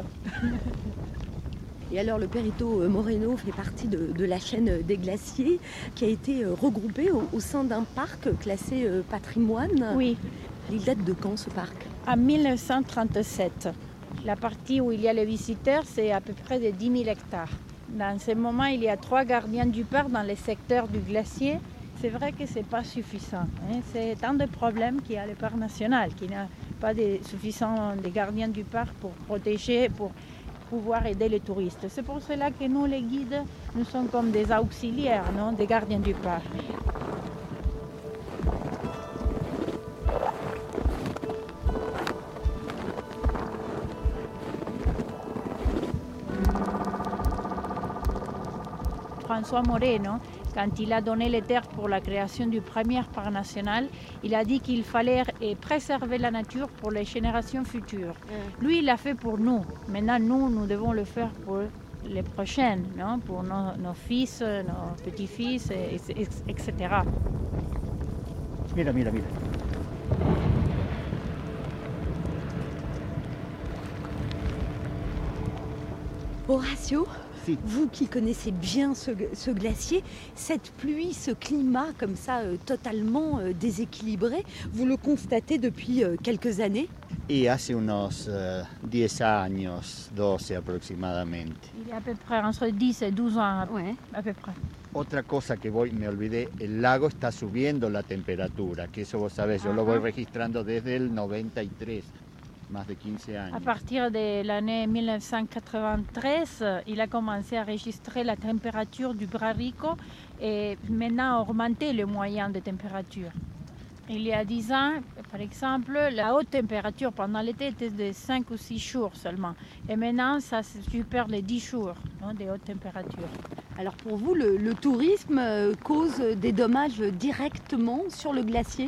Et alors le Perito Moreno fait partie de, de la chaîne des glaciers qui a été regroupée au, au sein d'un parc classé patrimoine. Oui. Il date de quand ce parc? En mille neuf cent trente-sept. La partie où il y a les visiteurs, c'est à peu près de dix mille hectares. Dans ce moment, il y a trois gardiens du parc dans les secteurs du glacier. C'est vrai que ce n'est pas suffisant. Hein. C'est un des problèmes qu'il y a le parc national, qui n'a pas de, suffisant de gardiens du parc pour protéger, pour pouvoir aider les touristes. C'est pour cela que nous, les guides, nous sommes comme des auxiliaires, non, des gardiens du parc. François Moreno, quand il a donné les terres pour la création du premier parc national, il a dit qu'il fallait préserver la nature pour les générations futures. Mm. Lui, il l'a fait pour nous. Maintenant, nous, nous devons le faire pour les prochaines, non? Pour nos, nos fils, nos petits-fils, et, et, et cetera. Mira, mira, mira. Horacio, si. Vous qui connaissez bien ce, ce glacier, cette pluie, ce climat comme ça euh, totalement euh, déséquilibré, vous le constatez depuis euh, quelques années? Y hace unos uh, diez años, doce aproximadamente. Il y a à peu près entre dix et douze ans, ouais, à peu près. Otra cosa que voy, me olvidé, el lago está subiendo la temperatura, que eso vos sabés, yo uh-huh. lo voy registrando desde el noventa y tres. Más de quinze años. À partir de l'année mille neuf cent quatre-vingt-treize, il a commencé à enregistrer la température du Brarico et maintenant a augmenté le moyen de température. Il y a dix ans, par exemple, la haute température pendant l'été était de cinq ou six jours seulement. Et maintenant, ça supère les dix jours, non, de haute température. Alors pour vous, le, le tourisme cause des dommages directement sur le glacier?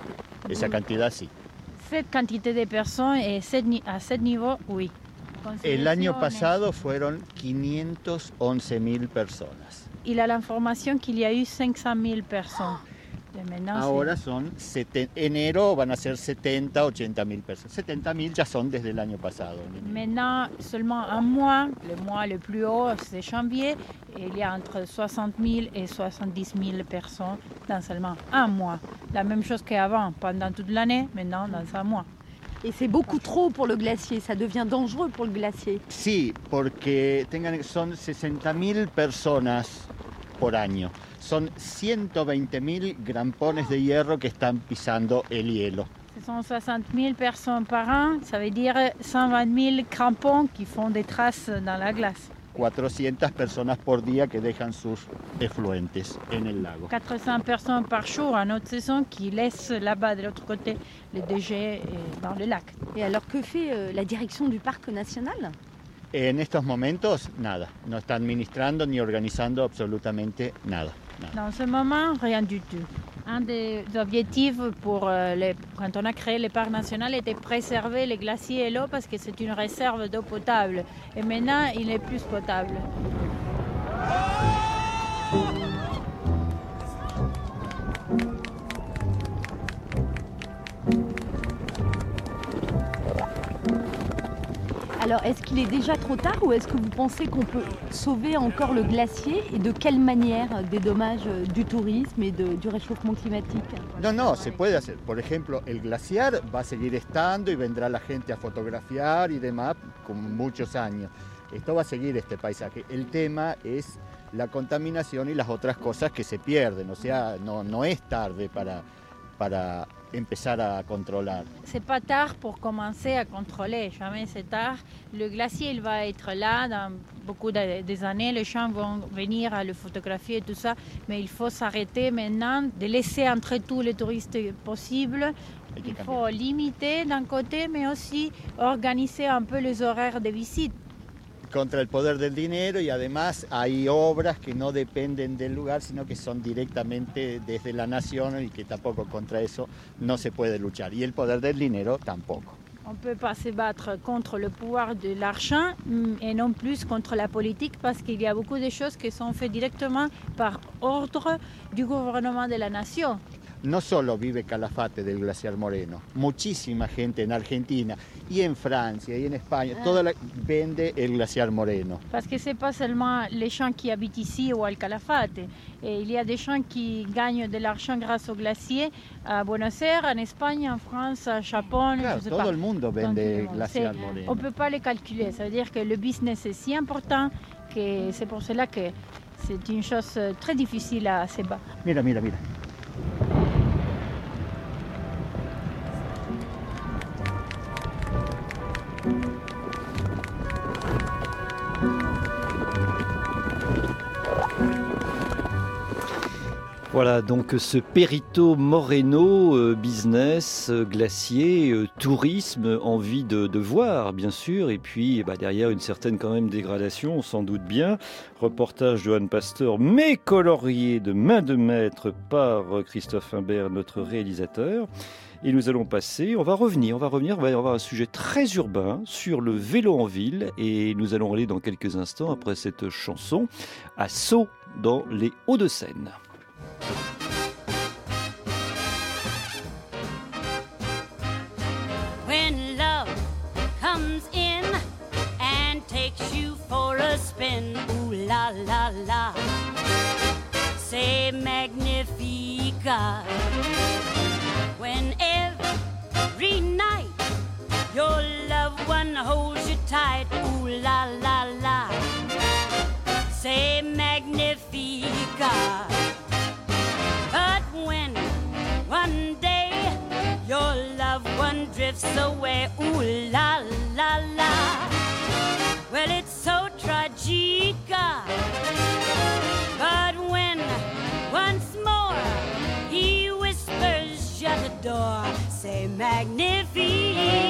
Esa cantidad, sí. Cette quantité de personnes et à ce niveau, oui. El año pasado fueron quinientas once mil personas. Il a l'information qu'il y a eu cinq cent mille personnes. Ahora son, seten, enero van a ser setenta, ochenta mil personas. setenta mil ya son desde el año pasado. Maintenant, seulement un mois, le mois le plus haut, c'est janvier, et il y a entre soixante mille et soixante-dix mille personnes dans seulement un mois. La même chose qu'avant, pendant toute l'année, maintenant dans un mois. Et c'est beaucoup trop pour le glacier, ça devient dangereux pour le glacier. Sí, porque tengan, son sesenta mil personas por año. Son ciento veinte mil grampones de hierro que están pisando el hielo. Ce sont soixante mille personnes par an, ça veut dire cent vingt mille crampons qui font des traces dans la glace. cuatrocientas personas por día que dejan sus efluentes en el lago. quatre cents personnes par jour en haute saison qui laissent là-bas de l'autre côté les déchets dans le lac. Et alors que fait euh, la direction du parc national? En estos momentos, nada. No está administrando ni organizando absolutamente nada. nada. Dans ce moment, rien du tout. Un des objectifs pour euh, les, quand on a créé le parc national était préserver les glaciers et l'eau parce que c'est une réserve d'eau potable. Et maintenant, il n'est plus potable. Alors, est-ce qu'il est déjà trop tard ou est-ce que vous pensez qu'on peut sauver encore le glacier et de quelle manière des dommages du tourisme et de, du réchauffement climatique? No, no, se puede hacer. Por ejemplo, el glaciar va a seguir estando y vendrá la gente a fotografiar y demás con muchos años. Esto va a seguir este paisaje. El tema es la contaminación y las otras cosas que se pierden, o sea, no, no es tarde para, para empezar a controlar. C'est pas tard pour commencer à contrôler, jamais c'est tard. Le glacier, il va être là dans beaucoup de, des années, les gens vont venir à le photographier et tout ça, mais il faut s'arrêter maintenant, de laisser entrer tous les touristes possibles. Il faut limiter d'un côté, mais aussi organiser un peu les horaires de visite. Contra el poder del dinero y además hay obras que no dependen del lugar, sino que son directamente desde la nación y que tampoco contra eso no se puede luchar. Y el poder del dinero tampoco. On ne peut pas se battre contre le pouvoir de l'argent et non plus contre la politique parce qu'il y a beaucoup de choses qui sont faites directement par ordre du gouvernement de la nation. No solo vive Calafate del glaciar Moreno, muchísima gente en Argentina y en Francia y en España, ah. toda la, vende el glaciar Moreno. Parce que c'est pas seulement les gens qui habitent ici ou al Calafate, et il y a des gens qui gagnent de l'argent grâce au glacier à Buenos Aires, en Espagne, en France, au Japon, claro, je sais todo pas. el mundo vende el glaciar Moreno. On peut pas les calculer, ça veut dire que le business est si important que c'est pour cela que c'est une chose très difficile à se battre. Mira, mira, mira. Voilà, donc ce Perito Moreno, euh, business, euh, glacier, euh, tourisme, envie de, de voir, bien sûr, et puis bah, derrière une certaine quand même dégradation, on s'en doute bien. Reportage de Johan Pasteur, mais colorié de main de maître par Christophe Imbert, notre réalisateur. Et nous allons passer, on va revenir, on va revenir, on va avoir un sujet très urbain sur le vélo en ville, et nous allons aller dans quelques instants, après cette chanson, à Sceaux, dans les Hauts-de-Seine. When love comes in and takes you for a spin, ooh la la la, c'est magnifica. When every night your loved one holds you tight, ooh la la la, c'est magnifica. But when one day your loved one drifts away, ooh la la la, well it's so tragica. But when once more he whispers shut the door, say magnifica.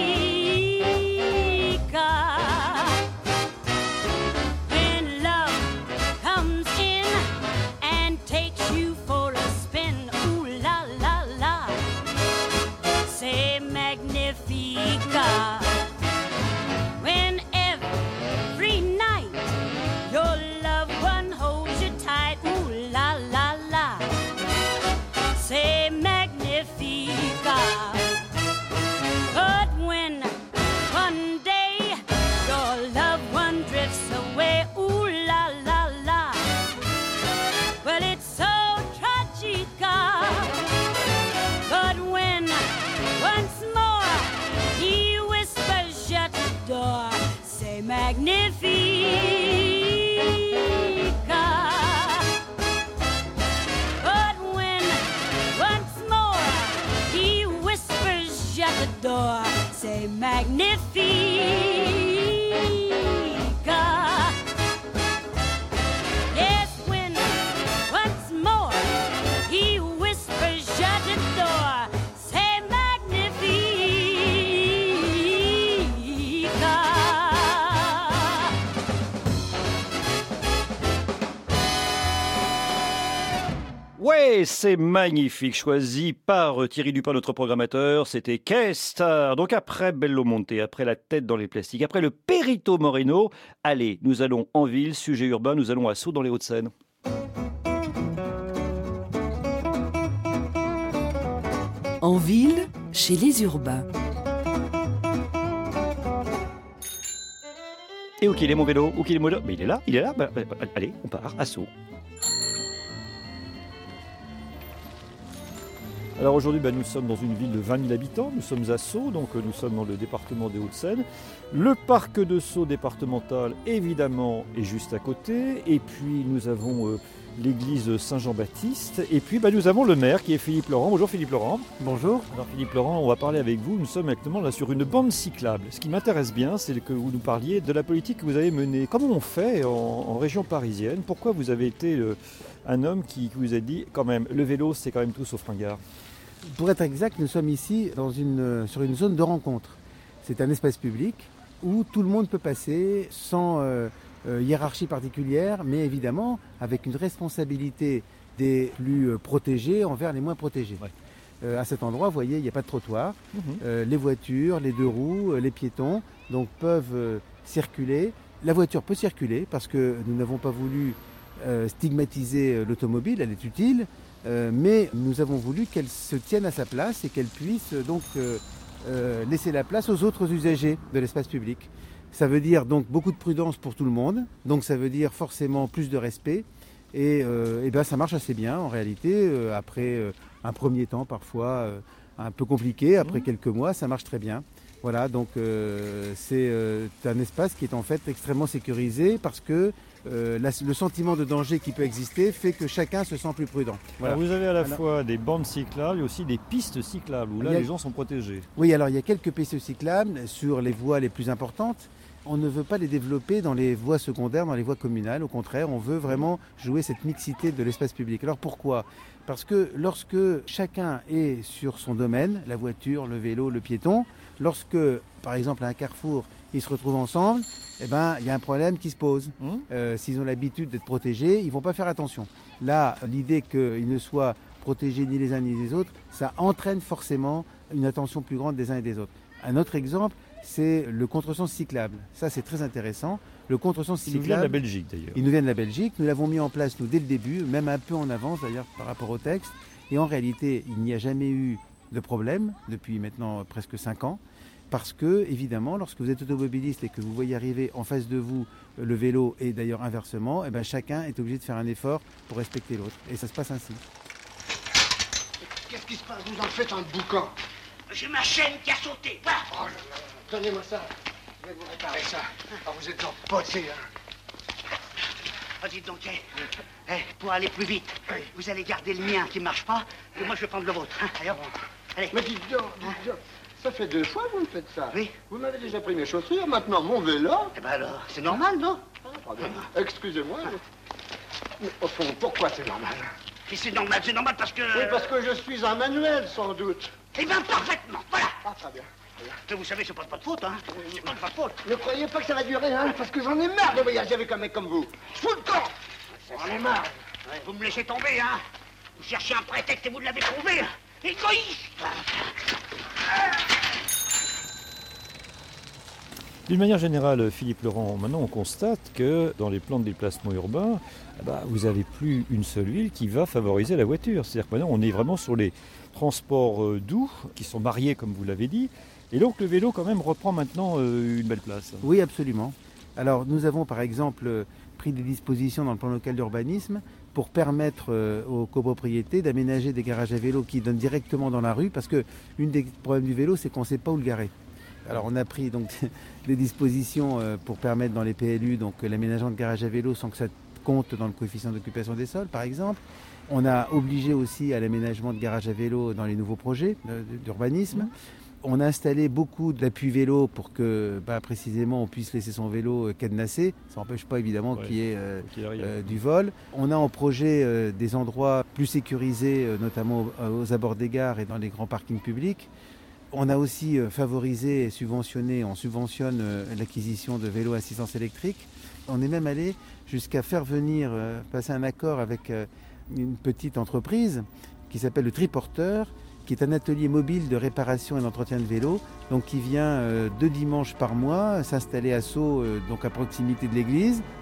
When love comes in and takes you for a spin, ooh la la la, say magnifica. When every night your loved one holds you tight, ooh la la la, say magnifica. But when one day your loved one drifts away, ooh la la la, well it's so tragica. But when once more he whispers shut the door, say magnifica. But when once more he whispers shut the door, say magnifica. Yes, when once more he whispers shut the door, say magnifica. Ouais, c'est magnifique, choisi par Thierry Dupin, notre programmateur. C'était K-Star. Donc après Bello Monte, après la tête dans les plastiques, après le Perito Moreno, allez, nous allons en ville, sujet urbain, nous allons à Sceaux dans les Hauts-de-Seine. En ville, chez les urbains. Et où qu'il est mon vélo? Où qu'il est mon vélo? Mais il est là, il est là. Bah, bah, allez, on part à Sceaux. Alors aujourd'hui, ben, nous sommes dans une ville de vingt mille habitants, nous sommes à Sceaux, donc nous sommes dans le département des Hauts-de-Seine. Le parc de Sceaux départemental, évidemment, est juste à côté. Et puis nous avons euh, l'église Saint-Jean-Baptiste. Et puis ben, nous avons le maire qui est Philippe Laurent. Bonjour Philippe Laurent. Bonjour. Alors Philippe Laurent, on va parler avec vous. Nous sommes actuellement là sur une bande cyclable. Ce qui m'intéresse bien, c'est que vous nous parliez de la politique que vous avez menée. Comment on fait en, en région parisienne? Pourquoi vous avez été euh, un homme qui, qui vous a dit, quand même, le vélo, c'est quand même tout sauf ringard? Pour être exact, nous sommes ici dans une, sur une zone de rencontre. C'est un espace public où tout le monde peut passer sans euh, euh, hiérarchie particulière, mais évidemment avec une responsabilité des plus protégés envers les moins protégés. Ouais. Euh, à cet endroit, vous voyez, il n'y a pas de trottoir. Mmh. Euh, les voitures, les deux roues, euh, les piétons donc, peuvent euh, circuler. La voiture peut circuler parce que nous n'avons pas voulu euh, stigmatiser l'automobile, elle est utile. Euh, mais nous avons voulu qu'elle se tienne à sa place et qu'elle puisse euh, donc euh, euh, laisser la place aux autres usagers de l'espace public. Ça veut dire donc beaucoup de prudence pour tout le monde, donc ça veut dire forcément plus de respect et, euh, et ben ça marche assez bien en réalité. Euh, après euh, un premier temps parfois euh, un peu compliqué, après quelques mois ça marche très bien. Voilà, donc euh, c'est euh, un espace qui est en fait extrêmement sécurisé parce que Euh, la, le sentiment de danger qui peut exister fait que chacun se sent plus prudent. Voilà. Alors vous avez à la alors, fois des bandes cyclables et aussi des pistes cyclables où là a, les gens sont protégés. Oui, alors il y a quelques pistes cyclables sur les voies les plus importantes. On ne veut pas les développer dans les voies secondaires, dans les voies communales. Au contraire, on veut vraiment jouer cette mixité de l'espace public. Alors pourquoi ? Parce que lorsque chacun est sur son domaine, la voiture, le vélo, le piéton, lorsque, par exemple, à un carrefour, ils se retrouvent ensemble, eh ben, il y a un problème qui se pose. Mmh. Euh, s'ils ont l'habitude d'être protégés, ils ne vont pas faire attention. Là, l'idée qu'ils ne soient protégés ni les uns ni les autres, ça entraîne forcément une attention plus grande des uns et des autres. Un autre exemple, c'est le contresens cyclable. Ça, c'est très intéressant. Le contresens cyclable... Il nous vient de la Belgique, d'ailleurs. Il nous vient de la Belgique. Nous l'avons mis en place, nous, dès le début, même un peu en avance, d'ailleurs, par rapport au texte. Et en réalité, il n'y a jamais eu de problème depuis maintenant presque cinq ans. Parce que, évidemment, lorsque vous êtes automobiliste et que vous voyez arriver en face de vous le vélo et d'ailleurs inversement, eh ben, chacun est obligé de faire un effort pour respecter l'autre. Et ça se passe ainsi. Qu'est-ce qui se passe? Vous en faites un boucan. J'ai ma chaîne qui a sauté. Voilà. Oh là là. Donnez-moi ça. Je vais vous réparer ça. Oh, vous êtes empoté, hein. Oh, dites donc, eh, eh, pour aller plus vite, oui. Vous allez garder le mien qui ne marche pas, et moi je vais prendre le vôtre. Hein. Allez, hop. Allez. Mais dites donc, dites donc. Ça fait deux fois que vous me faites ça. Oui. Vous m'avez déjà pris mes chaussures, maintenant mon vélo. Eh ben alors, c'est normal, non? ah, Excusez-moi. Mais au fond, pourquoi c'est normal? Et c'est normal, c'est normal parce que... Oui, parce que je suis un manuel, sans doute. Eh bien, parfaitement, voilà. Ah, très bien. Mais vous savez, c'est pas de votre faute, hein. C'est pas de votre faute. Ne croyez pas que ça va durer, hein, parce que j'en ai marre de voyager avec un mec comme vous. Je fous le camp. J'en ai marre. Ouais, vous me laissez tomber, hein. Vous cherchez un prétexte et vous l'avez trouvé. Égoïste. D'une manière générale, Philippe Laurent, maintenant on constate que dans les plans de déplacement urbain, bah, vous n'avez plus une seule ville qui va favoriser la voiture. C'est-à-dire que maintenant on est vraiment sur les transports euh, doux, qui sont mariés comme vous l'avez dit, et donc le vélo quand même reprend maintenant euh, une belle place. Oui, absolument. Alors nous avons par exemple pris des dispositions dans le plan local d'urbanisme pour permettre euh, aux copropriétés d'aménager des garages à vélo qui donnent directement dans la rue, parce que l'une des problèmes du vélo, c'est qu'on ne sait pas où le garer. Alors on a pris donc des dispositions euh, pour permettre dans les P L U donc l'aménagement de garages à vélo sans que ça compte dans le coefficient d'occupation des sols, par exemple. On a obligé aussi à l'aménagement de garages à vélo dans les nouveaux projets d'urbanisme. Mmh. On a installé beaucoup d'appuis vélo pour que bah, précisément on puisse laisser son vélo cadenassé. Ça n'empêche pas évidemment ouais, qu'il y ait euh, qu'il euh, du vol. On a en projet euh, des endroits plus sécurisés, euh, notamment aux, aux abords des gares et dans les grands parkings publics. On a aussi euh, favorisé et subventionné, on subventionne euh, l'acquisition de vélos à assistance électrique. On est même allé jusqu'à faire venir, euh, passer un accord avec euh, une petite entreprise qui s'appelle le Triporteur, qui est un atelier mobile de réparation et d'entretien de vélos, donc qui vient euh, deux dimanches par mois s'installer à Sceaux, euh, donc à proximité de l'église,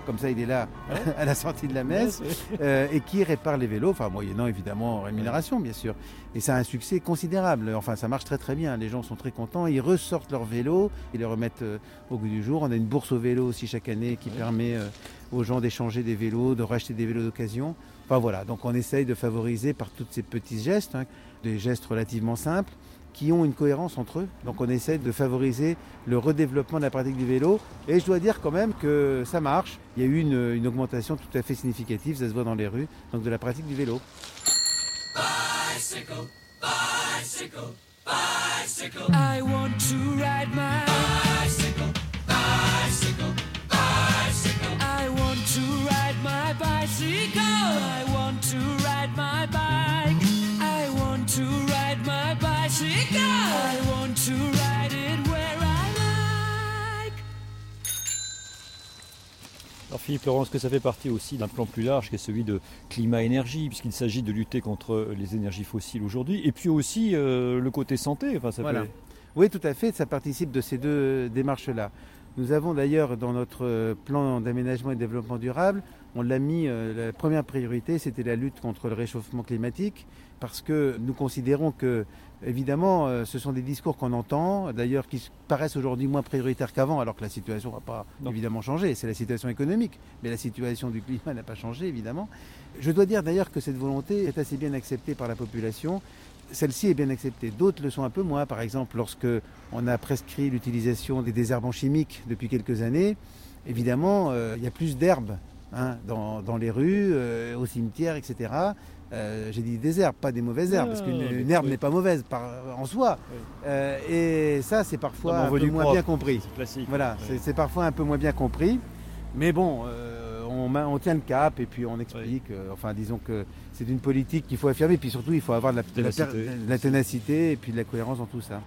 comme ça il est là à la sortie de la messe, euh, et qui répare les vélos, enfin moyennant évidemment rémunération bien sûr. Et ça a un succès considérable, enfin ça marche très très bien, les gens sont très contents, ils ressortent leurs vélos, ils les remettent euh, au goût du jour. On a une bourse au vélo aussi chaque année qui permet euh, aux gens d'échanger des vélos, de racheter des vélos d'occasion. Enfin voilà, donc on essaye de favoriser par tous ces petits gestes, hein, des gestes relativement simples, qui ont une cohérence entre eux. Donc on essaie de favoriser le redéveloppement de la pratique du vélo. Et je dois dire quand même que ça marche. Il y a eu une, une augmentation tout à fait significative, ça se voit dans les rues, donc de la pratique du vélo. Bicycle, bicycle, bicycle. I want to ride my bicycle, bicycle, bicycle. I want to ride my bicycle. I want to ride my bike. I want to ride my bicycle. I want to ride it where I like. Alors Philippe Laurent, est-ce que ça fait partie aussi d'un plan plus large qui est celui de climat-énergie, puisqu'il s'agit de lutter contre les énergies fossiles aujourd'hui, et puis aussi euh, le côté santé, enfin, ça voilà. peut... Oui, tout à fait, ça participe de ces deux démarches-là. Nous avons d'ailleurs dans notre plan d'aménagement et de développement durable, on l'a mis, euh, la première priorité, c'était la lutte contre le réchauffement climatique, parce que nous considérons que, évidemment, euh, ce sont des discours qu'on entend, d'ailleurs qui paraissent aujourd'hui moins prioritaires qu'avant, alors que la situation n'a pas non. évidemment changé, c'est la situation économique, mais la situation du climat n'a pas changé, évidemment. Je dois dire d'ailleurs que cette volonté est assez bien acceptée par la population. Celle-ci est bien acceptée, d'autres le sont un peu moins. Par exemple, lorsque on a prescrit l'utilisation des désherbants chimiques depuis quelques années, évidemment, euh, il y a plus d'herbes hein, dans, dans les rues, euh, au cimetière, et cetera. Euh, j'ai dit des herbes, pas des mauvaises herbes, parce qu'une une herbe oui. n'est pas mauvaise par, en soi. Oui. Euh, et ça, c'est parfois un peu moins propre. bien compris. C'est classique. Voilà, oui. c'est, c'est parfois un peu moins bien compris. Mais bon, euh, on, on tient le cap et puis on explique. Oui. Euh, enfin, disons que c'est une politique qu'il faut affirmer. Puis surtout, il faut avoir de la ténacité, de la, de la ténacité et puis de la cohérence dans tout ça.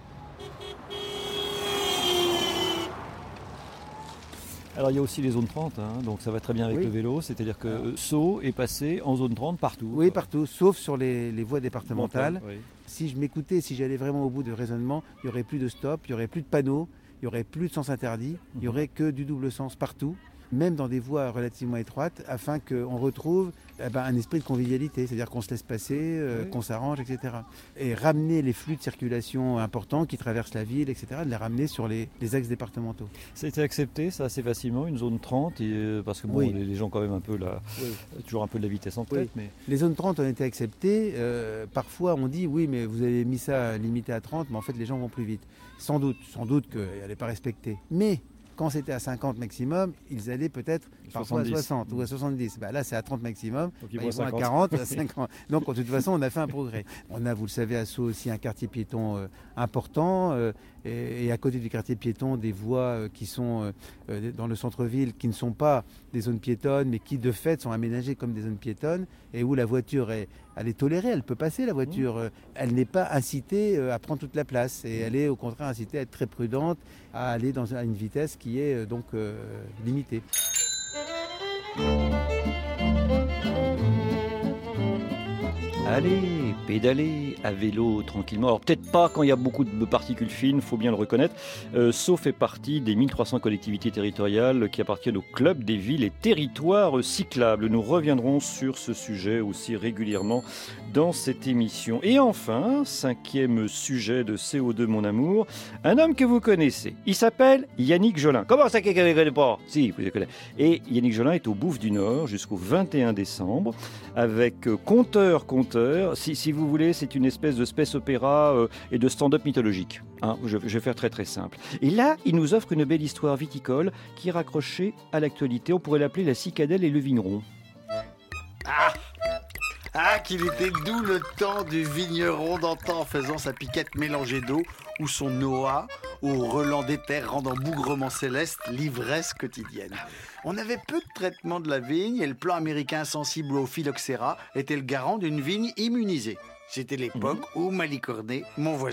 Alors il y a aussi les zones trente, hein, donc ça va très bien avec oui. le vélo, c'est-à-dire que euh, Sceaux est passé en zone trente partout. Oui, partout, sauf sur les, les voies départementales. Oui. Si je m'écoutais, si j'allais vraiment au bout du raisonnement, il n'y aurait plus de stop, il n'y aurait plus de panneaux, il n'y aurait plus de sens interdit, il n'y aurait que du double sens partout, même dans des voies relativement étroites, afin qu'on retrouve eh ben, un esprit de convivialité, c'est-à-dire qu'on se laisse passer, euh, oui. qu'on s'arrange, et cetera. Et ramener les flux de circulation importants qui traversent la ville, et cetera, de les ramener sur les, les axes départementaux. Ça a été accepté, ça, assez facilement, une zone trente, et, euh, parce que bon, oui. les, les gens quand même un peu la, oui. toujours un peu de la vitesse en tête. Oui. Mais... Les zones trente ont été acceptées. Euh, parfois, on dit, oui, mais vous avez mis ça limité à trente, mais en fait, les gens vont plus vite. Sans doute, sans doute qu'elle n'est pas respectée. Mais... quand c'était à cinquante maximum, ils allaient peut-être parfois à soixante ou à soixante-dix. Ben là, c'est à trente maximum, ben, ils vont à quarante, à cinquante. Donc, de toute façon, on a fait un progrès. On a, vous le savez, à Sceaux aussi un quartier piéton euh, important. Euh, et, et à côté du quartier piéton, des voies euh, qui sont euh, dans le centre-ville, qui ne sont pas des zones piétonnes, mais qui, de fait, sont aménagées comme des zones piétonnes, et où la voiture est, elle est tolérée, elle peut passer, la voiture. Mmh. Elle n'est pas incitée à prendre toute la place. Et elle est, au contraire, incitée à être très prudente, à aller dans une vitesse qui est donc euh, limitée. Allez, pédaler à vélo tranquillement. Alors peut-être pas quand il y a beaucoup de particules fines, il faut bien le reconnaître. Euh, Sceaux fait partie des mille trois cents collectivités territoriales qui appartiennent au club des villes et territoires cyclables. Nous reviendrons sur ce sujet aussi régulièrement dans cette émission. Et enfin, cinquième sujet de C O deux Mon Amour, un homme que vous connaissez. Il s'appelle Yannick Jolin. Comment ça quelqu'un ne le connaît pas ? Si, vous le connaissez. Et Yannick Jolin est au Bouffe du Nord jusqu'au vingt et un décembre avec Conteur Conteur. Si, si vous voulez, c'est une espèce de space opéra euh, et de stand-up mythologique. Hein, je, je vais faire très très simple. Et là, il nous offre une belle histoire viticole qui est raccrochée à l'actualité. On pourrait l'appeler la cicadelle et le vigneron. Ah Ah, qu'il était doux le temps du vigneron d'antan en faisant sa piquette mélangée d'eau ou son noah au relent d'éther rendant bougrement céleste l'ivresse quotidienne. On avait peu de traitement de la vigne et le plan américain sensible au phylloxéra était le garant d'une vigne immunisée. C'était l'époque mmh. où Malicornet, mon voisin,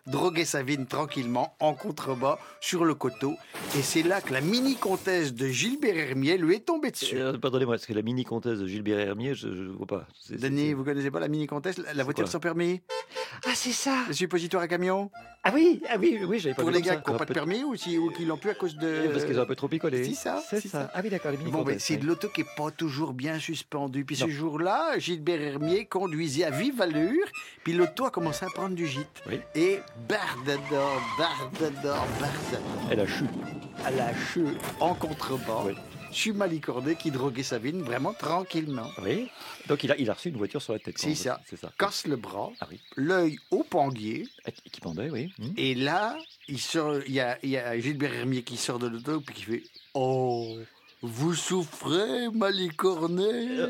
droguer sa vigne tranquillement, en contrebas, sur le coteau. Et c'est là que la mini-comtesse de Gilbert Hermier lui est tombée dessus. Euh, pardonnez-moi, est-ce que la mini-comtesse de Gilbert Hermier, je ne vois pas. C'est, Denis, c'est... vous connaissez pas la mini-comtesse, la, la voiture quoi sans permis? Ah, c'est ça. Le suppositoire à camion? Ah oui, ah oui, oui, j'avais pas Pour vu les comme gars ça. qui n'ont pas de Peut- permis ou, si, ou qui l'ont plus à cause de... Parce qu'ils ont un peu trop picolé. C'est ça, C'est c'est ça. ça. Ah oui, d'accord, les Bon, mini-comtesses. ben, c'est oui. de l'auto qui n'est pas toujours bien suspendu. Puis Non. ce jour-là, Gilbert Hermier conduisait à vive allure, puis l'auto a commencé à prendre du gîte. Oui. Et bardador, bardador, bardador. Elle a chu. Elle a chu en contrebas. Oui. Je suis Malicornet qui droguait sa vigne vraiment tranquillement. Oui. Donc il a, il a reçu une voiture sur la tête. C'est ça. C'est ça. Casse le bras, Ah oui. l'œil au panguier. Qui pendait, oui. Hum. Et là, il sort, il y a, il y a Gilbert Hermier qui sort de l'auto puis qui fait « Oh, vous souffrez, Malicornet Euh. ?»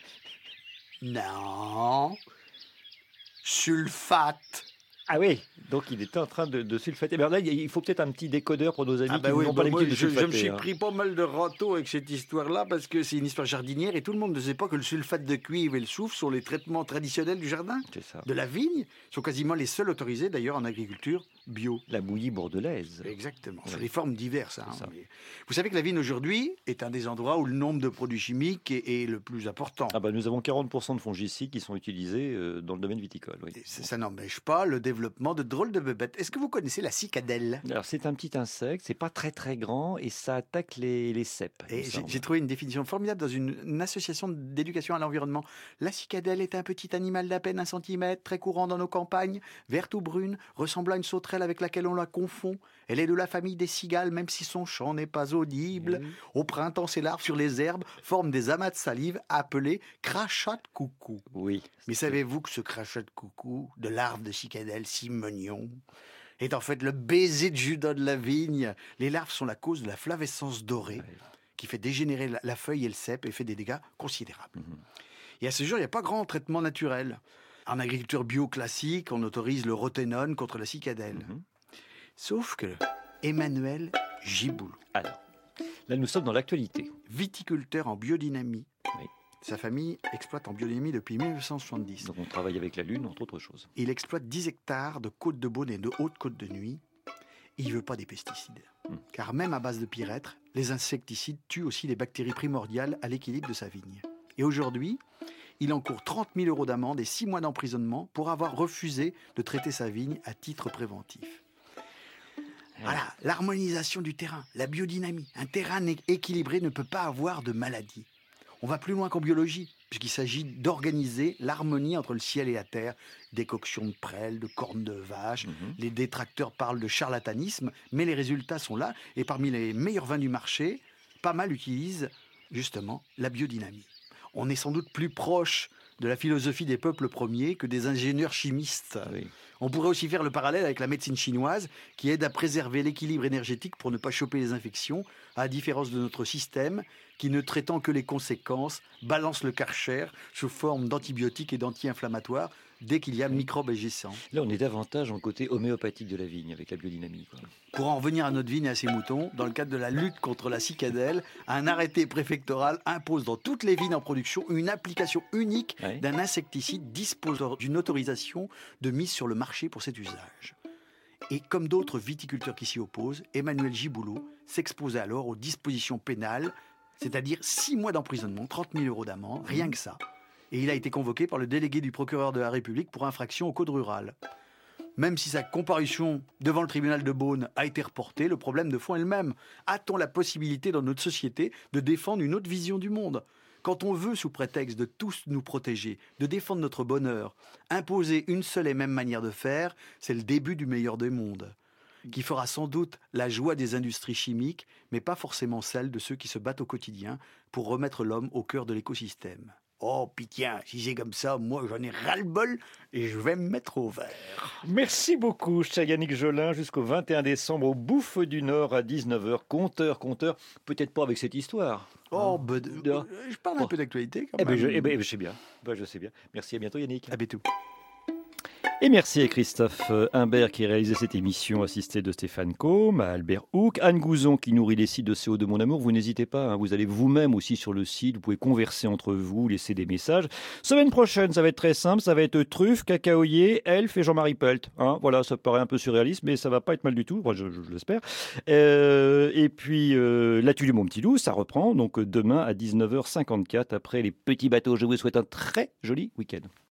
Non. Sulfate. Ah oui, donc il était en train de, de sulfater. Mais là, il faut peut-être un petit décodeur pour nos amis Ah bah qui oui, n'ont bah pas moi, l'habitude de je, je me sulfater. suis hein. pris pas mal de râteaux avec cette histoire-là parce que c'est une histoire jardinière et tout le monde ne sait pas que le sulfate de cuivre et le soufre sont les traitements traditionnels du jardin, C'est ça. de la vigne. Ils sont quasiment les seuls autorisés d'ailleurs en agriculture bio. La bouillie bordelaise. Exactement, Oui. sur les formes diverses. hein. C'est ça. Mais vous savez que la vigne aujourd'hui est un des endroits où le nombre de produits chimiques est, est le plus important. Ah bah, nous avons quarante pour cent de fongicides qui sont utilisés euh, dans le domaine viticole. Oui. Et ça ça n'empêche pas le développement de drôles de bébêtes. Est-ce que vous connaissez la cicadelle? Alors c'est un petit insecte, c'est pas très très grand et ça attaque les, les cèpes. il Et me j'ai semble. j'ai trouvé une définition formidable dans une, une association d'éducation à l'environnement. La cicadelle est un petit animal d'à peine un centimètre, très courant dans nos campagnes, verte ou brune, ressemblant à une sauterelle avec laquelle on la confond. Elle est de la famille des cigales, même si son chant n'est pas audible. Oui. Au printemps, ses larves sur les herbes forment des amas de salive appelés crachats de coucou. Oui. Mais savez-vous que ce crachat de coucou, de larves de cicadelle si mignon, est en fait le baiser de Judas de la vigne? Les larves sont la cause de la flavescence dorée, Ouais. qui fait dégénérer la, la feuille et le cep et fait des dégâts considérables. Mhm. Et à ce jour, il n'y a pas grand traitement naturel. En agriculture bio classique, on autorise le roténone contre la cicadelle. Mhm. Sauf que Emmanuel Giboulot, Alors, là nous sommes dans l'actualité. viticulteur en biodynamie, Oui. sa famille exploite en biodynamie depuis mille neuf cent soixante-dix. Donc on travaille avec la Lune, entre autres choses. Il exploite dix hectares de côtes de Beaune et de haute côte de nuit. Il ne veut pas des pesticides. Mm. Car même à base de pyrètre, les insecticides tuent aussi les bactéries primordiales à l'équilibre de sa vigne. Et aujourd'hui, il encourt trente mille euros d'amende et six mois d'emprisonnement pour avoir refusé de traiter sa vigne à titre préventif. Voilà, l'harmonisation du terrain, la biodynamie. Un terrain né- équilibré ne peut pas avoir de maladie. On va plus loin qu'en biologie, puisqu'il s'agit d'organiser l'harmonie entre le ciel et la terre. Décoction de prêles, de cornes de vache. Mhm. Les détracteurs parlent de charlatanisme, mais les résultats sont là. Et parmi les meilleurs vins du marché, pas mal utilisent justement la biodynamie. On est sans doute plus proche de la philosophie des peuples premiers que des ingénieurs chimistes. Oui. On pourrait aussi faire le parallèle avec la médecine chinoise qui aide à préserver l'équilibre énergétique pour ne pas choper les infections, à la différence de notre système qui, ne traitant que les conséquences, balance le karcher sous forme d'antibiotiques et d'anti-inflammatoires dès qu'il y a microbes agissants. Là on est davantage en côté homéopathique de la vigne avec la biodynamie. Quoi. Pour en revenir à notre vigne et à ses moutons, dans le cadre de la lutte contre la cicadelle, un arrêté préfectoral impose dans toutes les vignes en production une application unique Ouais. d'un insecticide disposant d'une autorisation de mise sur le marché pour cet usage. Et comme d'autres viticulteurs qui s'y opposent, Emmanuel Giboulot s'exposait alors aux dispositions pénales, c'est-à-dire six mois d'emprisonnement, trente mille euros d'amende, rien que ça. Et il a été convoqué par le délégué du procureur de la République pour infraction au code rural. Même si sa comparution devant le tribunal de Beaune a été reportée, le problème de fond est le même. A-t-on la possibilité dans notre société de défendre une autre vision du monde ? Quand on veut, sous prétexte de tous nous protéger, de défendre notre bonheur, imposer une seule et même manière de faire, c'est le début du meilleur des mondes, qui fera sans doute la joie des industries chimiques, mais pas forcément celle de ceux qui se battent au quotidien pour remettre l'homme au cœur de l'écosystème. Oh, puis tiens, si c'est comme ça, moi j'en ai ras-le-bol et je vais me mettre au vert. Merci beaucoup, cher Yannick Jolin, jusqu'au vingt et un décembre au Bouffe du Nord à dix-neuf heures. Compteur, compteur, peut-être pas avec cette histoire. Oh, ben, De- euh, je parle un Oh. peu d'actualité quand Eh même. ben, je, eh ben, je sais bien. Ben, je sais bien. Merci, à bientôt Yannick. À bientôt. Et merci à Christophe Imbert qui a réalisé cette émission, assisté de Stéphane Combe, à Albert Houck, Anne Gouzon qui nourrit les sites de C O deux Mon Amour. Vous n'hésitez pas, hein, vous allez vous-même aussi sur le site, vous pouvez converser entre vous, laisser des messages. Semaine prochaine, ça va être très simple, ça va être Truffe, Cacaoyer, Elf et Jean-Marie Pelt. Hein, voilà, ça paraît un peu surréaliste, mais ça va pas être mal du tout, moi, je, je, je l'espère. Euh, et puis, euh, l'Atelier Mon Petit Loup, ça reprend donc demain à dix-neuf heures cinquante-quatre après les petits bateaux. Je vous souhaite un très joli week-end.